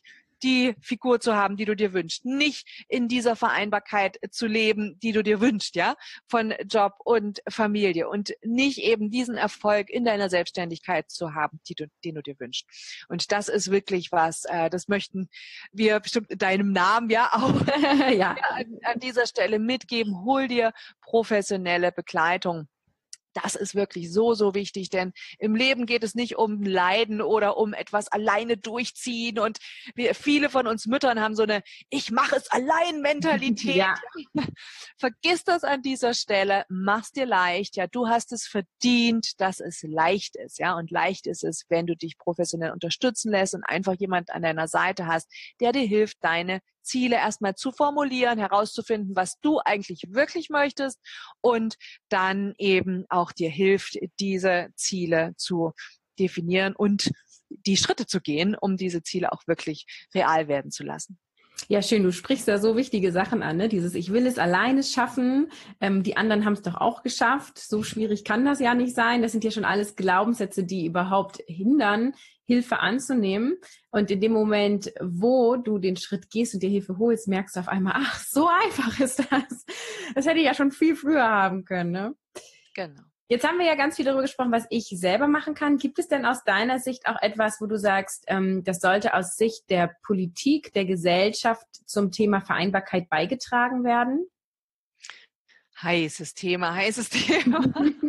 die Figur zu haben, die du dir wünschst, nicht in dieser Vereinbarkeit zu leben, die du dir wünschst, ja, von Job und Familie und nicht eben diesen Erfolg in deiner Selbstständigkeit zu haben, den du dir wünschst. Und das ist wirklich was, das möchten wir bestimmt in deinem Namen ja auch ja. an dieser Stelle mitgeben. Hol dir professionelle Begleitung. Das ist wirklich so, so wichtig, denn im Leben geht es nicht um Leiden oder um etwas alleine durchziehen und viele von uns Müttern haben so eine Ich mache es allein Mentalität. Ja. Vergiss das an dieser Stelle, mach's dir leicht, ja, du hast es verdient, dass es leicht ist, ja, und leicht ist es, wenn du dich professionell unterstützen lässt und einfach jemand an deiner Seite hast, der dir hilft, deine Ziele erstmal zu formulieren, herauszufinden, was du eigentlich wirklich möchtest und dann eben auch dir hilft, diese Ziele zu definieren und die Schritte zu gehen, um diese Ziele auch wirklich real werden zu lassen. Ja, schön. Du sprichst da so wichtige Sachen an, ne? Dieses Ich will es alleine schaffen. Die anderen haben es doch auch geschafft. So schwierig kann das ja nicht sein. Das sind ja schon alles Glaubenssätze, die überhaupt hindern, Hilfe anzunehmen. Und in dem Moment, wo du den Schritt gehst und dir Hilfe holst, merkst du auf einmal, ach, so einfach ist das. Das hätte ich ja schon viel früher haben können, ne? Genau. Jetzt haben wir ja ganz viel darüber gesprochen, was ich selber machen kann. Gibt es denn aus deiner Sicht auch etwas, wo du sagst, das sollte aus Sicht der Politik, der Gesellschaft zum Thema Vereinbarkeit beigetragen werden? Heißes Thema, heißes Thema.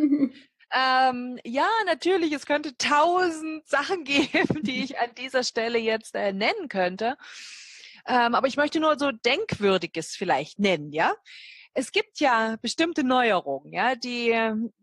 Ja, natürlich, es könnte 1000 Sachen geben, die ich an dieser Stelle jetzt nennen könnte. Aber ich möchte nur so Denkwürdiges vielleicht nennen, ja. Es gibt ja bestimmte Neuerungen, ja, die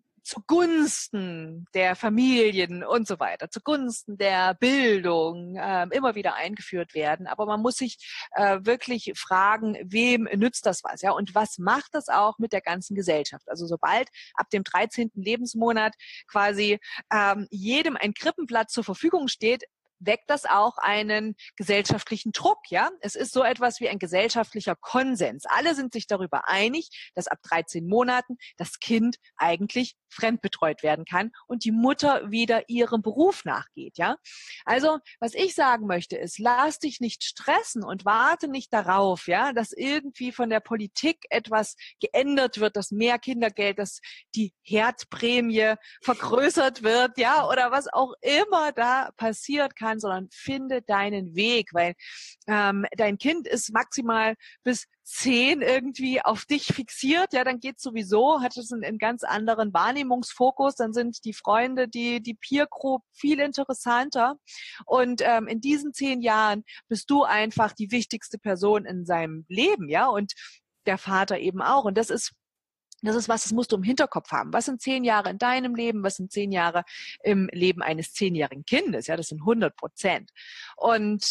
zugunsten der Familien und so weiter, zugunsten der Bildung immer wieder eingeführt werden. Aber man muss sich wirklich fragen, wem nützt das was? Ja? Und was macht das auch mit der ganzen Gesellschaft? Also sobald ab dem 13. Lebensmonat quasi jedem ein Krippenplatz zur Verfügung steht, weckt das auch einen gesellschaftlichen Druck, ja? Es ist so etwas wie ein gesellschaftlicher Konsens. Alle sind sich darüber einig, dass ab 13 Monaten das Kind eigentlich fremdbetreut werden kann und die Mutter wieder ihrem Beruf nachgeht, ja? Also, was ich sagen möchte ist, lass dich nicht stressen und warte nicht darauf, ja, dass irgendwie von der Politik etwas geändert wird, dass mehr Kindergeld, dass die Herdprämie vergrößert wird, ja, oder was auch immer da passiert kann, sondern finde deinen Weg, weil dein Kind ist maximal bis 10 irgendwie auf dich fixiert, ja, dann geht's sowieso, hat es einen ganz anderen Wahrnehmungsfokus, dann sind die Freunde, die Peer Group viel interessanter und in diesen 10 Jahren bist du einfach die wichtigste Person in seinem Leben, ja, und der Vater eben auch und das ist was, das musst du im Hinterkopf haben. Was sind 10 Jahre in deinem Leben? Was sind 10 Jahre im Leben eines 10-jährigen Kindes? Ja, das sind 100%. Und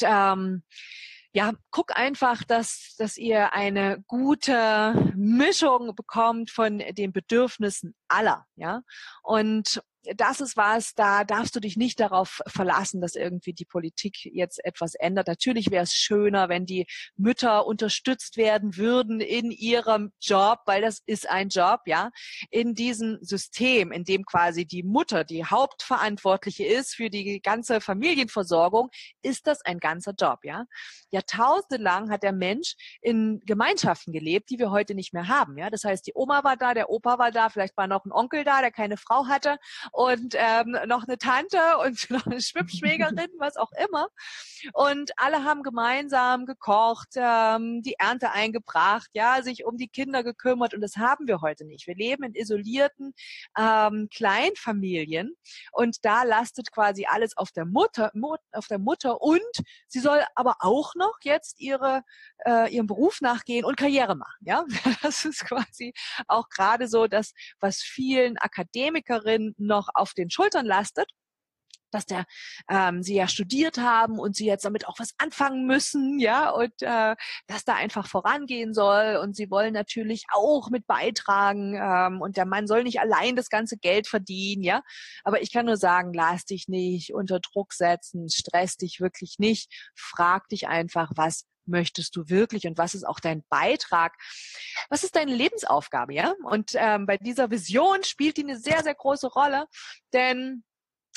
ja, guck einfach, dass ihr eine gute Mischung bekommt von den Bedürfnissen aller, ja. Und das ist was, da darfst du dich nicht darauf verlassen, dass irgendwie die Politik jetzt etwas ändert. Natürlich wäre es schöner, wenn die Mütter unterstützt werden würden in ihrem Job, weil das ist ein Job, ja, in diesem System, in dem quasi die Mutter die Hauptverantwortliche ist für die ganze Familienversorgung, ist das ein ganzer Job, ja. Jahrtausendelang hat der Mensch in Gemeinschaften gelebt, die wir heute nicht mehr haben, ja. Das heißt, die Oma war da, der Opa war da, vielleicht war noch ein Onkel da, der keine Frau hatte und noch eine Tante und noch eine Schwippschwägerin, was auch immer. Und alle haben gemeinsam gekocht, die Ernte eingebracht, ja, sich um die Kinder gekümmert und das haben wir heute nicht. Wir leben in isolierten Kleinfamilien und da lastet quasi alles auf der Mutter und sie soll aber auch noch jetzt ihrem Beruf nachgehen und Karriere machen, ja. Das ist quasi auch gerade so das, was vielen Akademikerinnen noch auf den Schultern lastet, dass sie ja studiert haben und sie jetzt damit auch was anfangen müssen, ja, und dass da einfach vorangehen soll und sie wollen natürlich auch mit beitragen und der Mann soll nicht allein das ganze Geld verdienen, ja, aber ich kann nur sagen, lass dich nicht unter Druck setzen, stress dich wirklich nicht, frag dich einfach, was möchtest du wirklich und was ist auch dein Beitrag? Was ist deine Lebensaufgabe, ja? Und bei dieser Vision spielt die eine sehr, sehr große Rolle, denn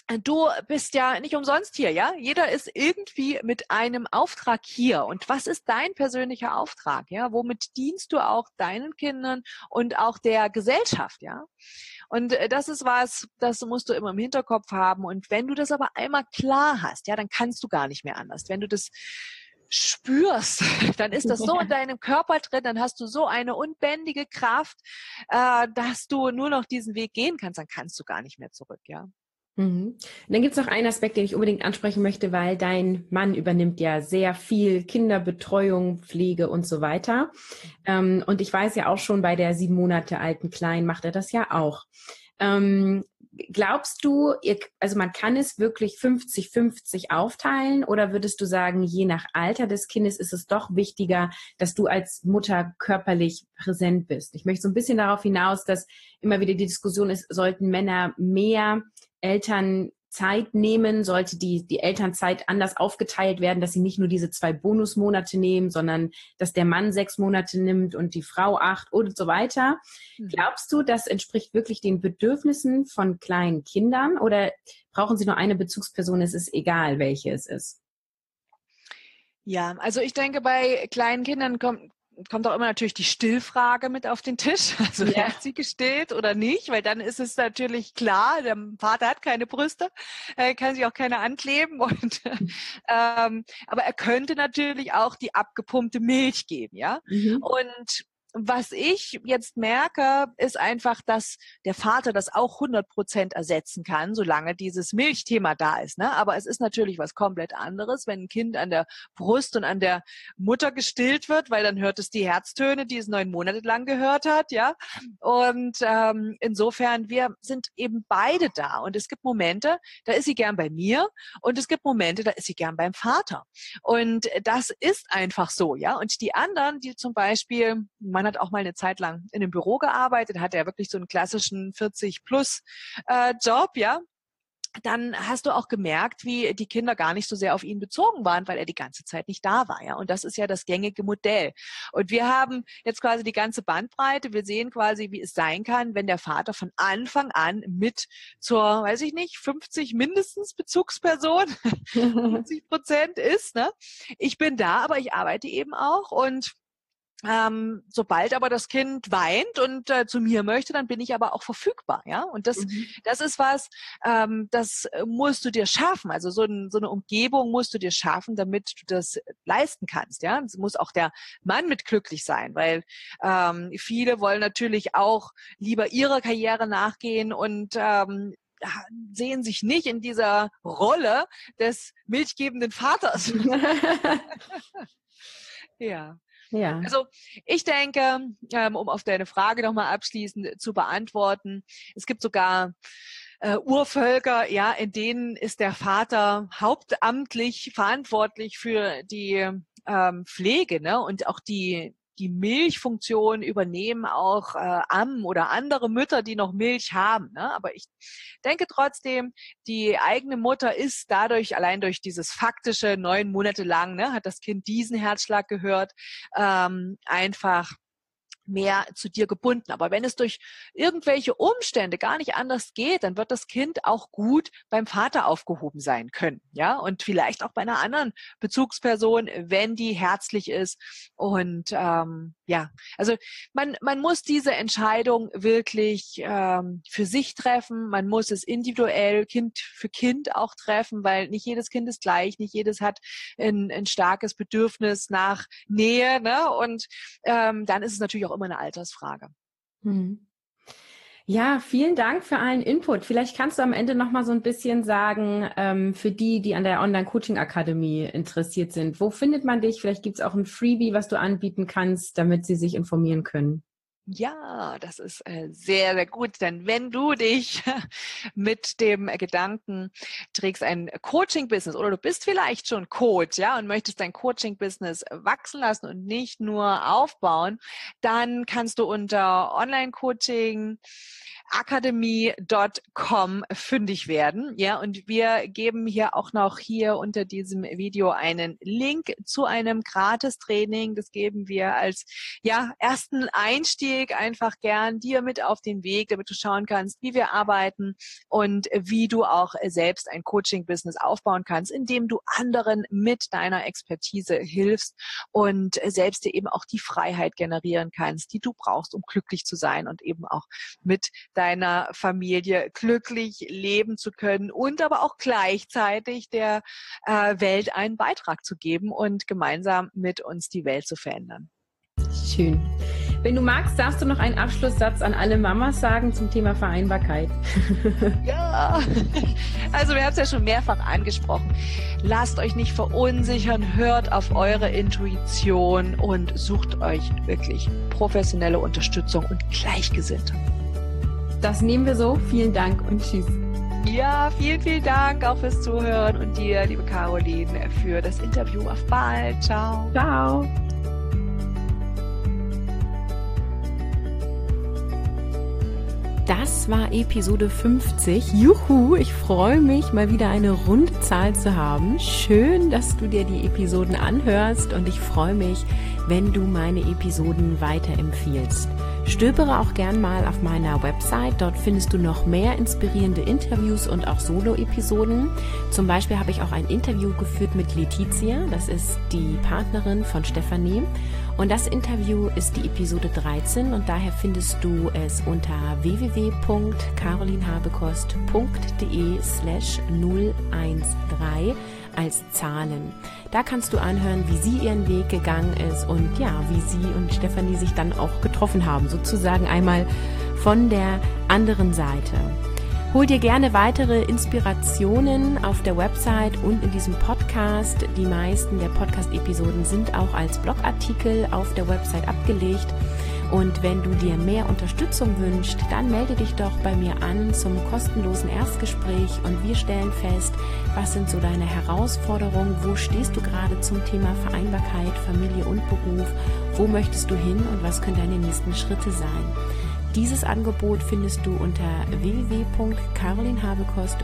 du bist ja nicht umsonst hier, ja? Jeder ist irgendwie mit einem Auftrag hier. Und was ist dein persönlicher Auftrag, ja? Womit dienst du auch deinen Kindern und auch der Gesellschaft, ja? Und das ist was, das musst du immer im Hinterkopf haben. Und wenn du das aber einmal klar hast, ja, dann kannst du gar nicht mehr anders. Wenn du das spürst, dann ist das so in deinem Körper drin, dann hast du so eine unbändige Kraft, dass du nur noch diesen Weg gehen kannst, dann kannst du gar nicht mehr zurück, ja. Mhm. Und dann gibt es noch einen Aspekt, den ich unbedingt ansprechen möchte, weil dein Mann übernimmt ja sehr viel Kinderbetreuung, Pflege und so weiter. Und ich weiß ja auch schon, bei der 7 Monate alten Kleinen macht er das ja auch. Glaubst du, also man kann es wirklich 50-50 aufteilen, oder würdest du sagen, je nach Alter des Kindes ist es doch wichtiger, dass du als Mutter körperlich präsent bist? Ich möchte so ein bisschen darauf hinaus, dass immer wieder die Diskussion ist, sollten Männer mehr Elternzeit nehmen, sollte die Elternzeit anders aufgeteilt werden, dass sie nicht nur diese 2 Bonusmonate nehmen, sondern dass der Mann 6 Monate nimmt und die Frau 8 und so weiter. Glaubst du, das entspricht wirklich den Bedürfnissen von kleinen Kindern, oder brauchen sie nur eine Bezugsperson, es ist egal, welche es ist? Ja, also ich denke, bei kleinen Kindern kommt auch immer natürlich die Stillfrage mit auf den Tisch. Also Ja. wird sie gestillt oder nicht? Weil dann ist es natürlich klar, der Vater hat keine Brüste, kann sich auch keine ankleben. Aber er könnte natürlich auch die abgepumpte Milch geben, ja. Mhm. Und was ich jetzt merke, ist einfach, dass der Vater das auch 100% ersetzen kann, solange dieses Milchthema da ist, ne? Aber es ist natürlich was komplett anderes, wenn ein Kind an der Brust und an der Mutter gestillt wird, weil dann hört es die Herztöne, die es 9 Monate lang gehört hat, ja. Und insofern, wir sind eben beide da. Und es gibt Momente, da ist sie gern bei mir, und es gibt Momente, da ist sie gern beim Vater. Und das ist einfach so, ja. Und die anderen, die zum Beispiel, man hat auch mal eine Zeit lang in einem Büro gearbeitet, hat ja wirklich so einen klassischen 40-plus Job, ja. Dann hast du auch gemerkt, wie die Kinder gar nicht so sehr auf ihn bezogen waren, weil er die ganze Zeit nicht da war, ja. Und das ist ja das gängige Modell. Und wir haben jetzt quasi die ganze Bandbreite. Wir sehen quasi, wie es sein kann, wenn der Vater von Anfang an mit zur, weiß ich nicht, 50 mindestens Bezugsperson, 50% ist, ne? Ich bin da, aber ich arbeite eben auch, und sobald aber das Kind weint und zu mir möchte, dann bin ich aber auch verfügbar, ja. Und das ist was, das musst du dir schaffen. Also so eine Umgebung musst du dir schaffen, damit du das leisten kannst, ja. Es muss auch der Mann mit glücklich sein, weil viele wollen natürlich auch lieber ihrer Karriere nachgehen und sehen sich nicht in dieser Rolle des milchgebenden Vaters. Ja. Ja. Also ich denke, um auf deine Frage nochmal abschließend zu beantworten, es gibt sogar Urvölker, ja, in denen ist der Vater hauptamtlich verantwortlich für die Pflege, ne? Und auch die Milchfunktion übernehmen auch oder andere Mütter, die noch Milch haben, ne? Aber ich denke trotzdem, die eigene Mutter ist dadurch, allein durch dieses faktische 9 Monate lang, ne, hat das Kind diesen Herzschlag gehört, einfach mehr zu dir gebunden. Aber wenn es durch irgendwelche Umstände gar nicht anders geht, dann wird das Kind auch gut beim Vater aufgehoben sein können, ja, und vielleicht auch bei einer anderen Bezugsperson, wenn die herzlich ist. Und ja, also man muss diese Entscheidung wirklich für sich treffen. Man muss es individuell Kind für Kind auch treffen, weil nicht jedes Kind ist gleich, nicht jedes hat ein starkes Bedürfnis nach Nähe, ne? Und dann ist es natürlich auch immer eine Altersfrage. Ja, vielen Dank für allen Input. Vielleicht kannst du am Ende noch mal so ein bisschen sagen, für die an der Online-Coaching-Akademie interessiert sind. Wo findet man dich? Vielleicht gibt es auch ein Freebie, was du anbieten kannst, damit sie sich informieren können. Ja, das ist sehr, sehr gut, denn wenn du dich mit dem Gedanken trägst, ein Coaching-Business, oder du bist vielleicht schon Coach, ja, und möchtest dein Coaching-Business wachsen lassen und nicht nur aufbauen, dann kannst du unter Online-Coaching akademie.com fündig werden. Ja, und wir geben hier auch noch unter diesem Video einen Link zu einem Gratis-Training. Das geben wir als ersten Einstieg Einblick einfach gern dir mit auf den Weg, damit du schauen kannst, wie wir arbeiten und wie du auch selbst ein Coaching-Business aufbauen kannst, indem du anderen mit deiner Expertise hilfst und selbst dir eben auch die Freiheit generieren kannst, die du brauchst, um glücklich zu sein und eben auch mit deiner Familie glücklich leben zu können und aber auch gleichzeitig der Welt einen Beitrag zu geben und gemeinsam mit uns die Welt zu verändern. Schön. Wenn du magst, darfst du noch einen Abschlusssatz an alle Mamas sagen zum Thema Vereinbarkeit. Ja, also wir haben es ja schon mehrfach angesprochen. Lasst euch nicht verunsichern, hört auf eure Intuition und sucht euch wirklich professionelle Unterstützung und Gleichgesinnte. Das nehmen wir so. Vielen Dank und tschüss. Ja, vielen, vielen Dank auch fürs Zuhören und dir, liebe Caroline, für das Interview. Auf bald. Ciao. Ciao. Das war Episode 50. Juhu, ich freue mich, mal wieder eine runde Zahl zu haben. Schön, dass du dir die Episoden anhörst und ich freue mich, wenn du meine Episoden weiterempfiehlst. Stöbere auch gern mal auf meiner Website, dort findest du noch mehr inspirierende Interviews und auch Solo-Episoden. Zum Beispiel habe ich auch ein Interview geführt mit Letizia, das ist die Partnerin von Stefanie. Und das Interview ist die Episode 13 und daher findest du es unter www.carolinhabekost.de/013 als Zahlen. Da kannst du anhören, wie sie ihren Weg gegangen ist und ja, wie sie und Stefanie sich dann auch getroffen haben, sozusagen einmal von der anderen Seite. Hol dir gerne weitere Inspirationen auf der Website und in diesem Podcast. Die meisten der Podcast-Episoden sind auch als Blogartikel auf der Website abgelegt. Und wenn du dir mehr Unterstützung wünschst, dann melde dich doch bei mir an zum kostenlosen Erstgespräch und wir stellen fest, was sind so deine Herausforderungen, wo stehst du gerade zum Thema Vereinbarkeit, Familie und Beruf, wo möchtest du hin und was können deine nächsten Schritte sein. Dieses Angebot findest du unter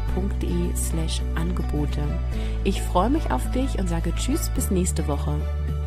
www.carolinhabekost.de/Angebote. Ich freue mich auf dich und sage Tschüss, bis nächste Woche.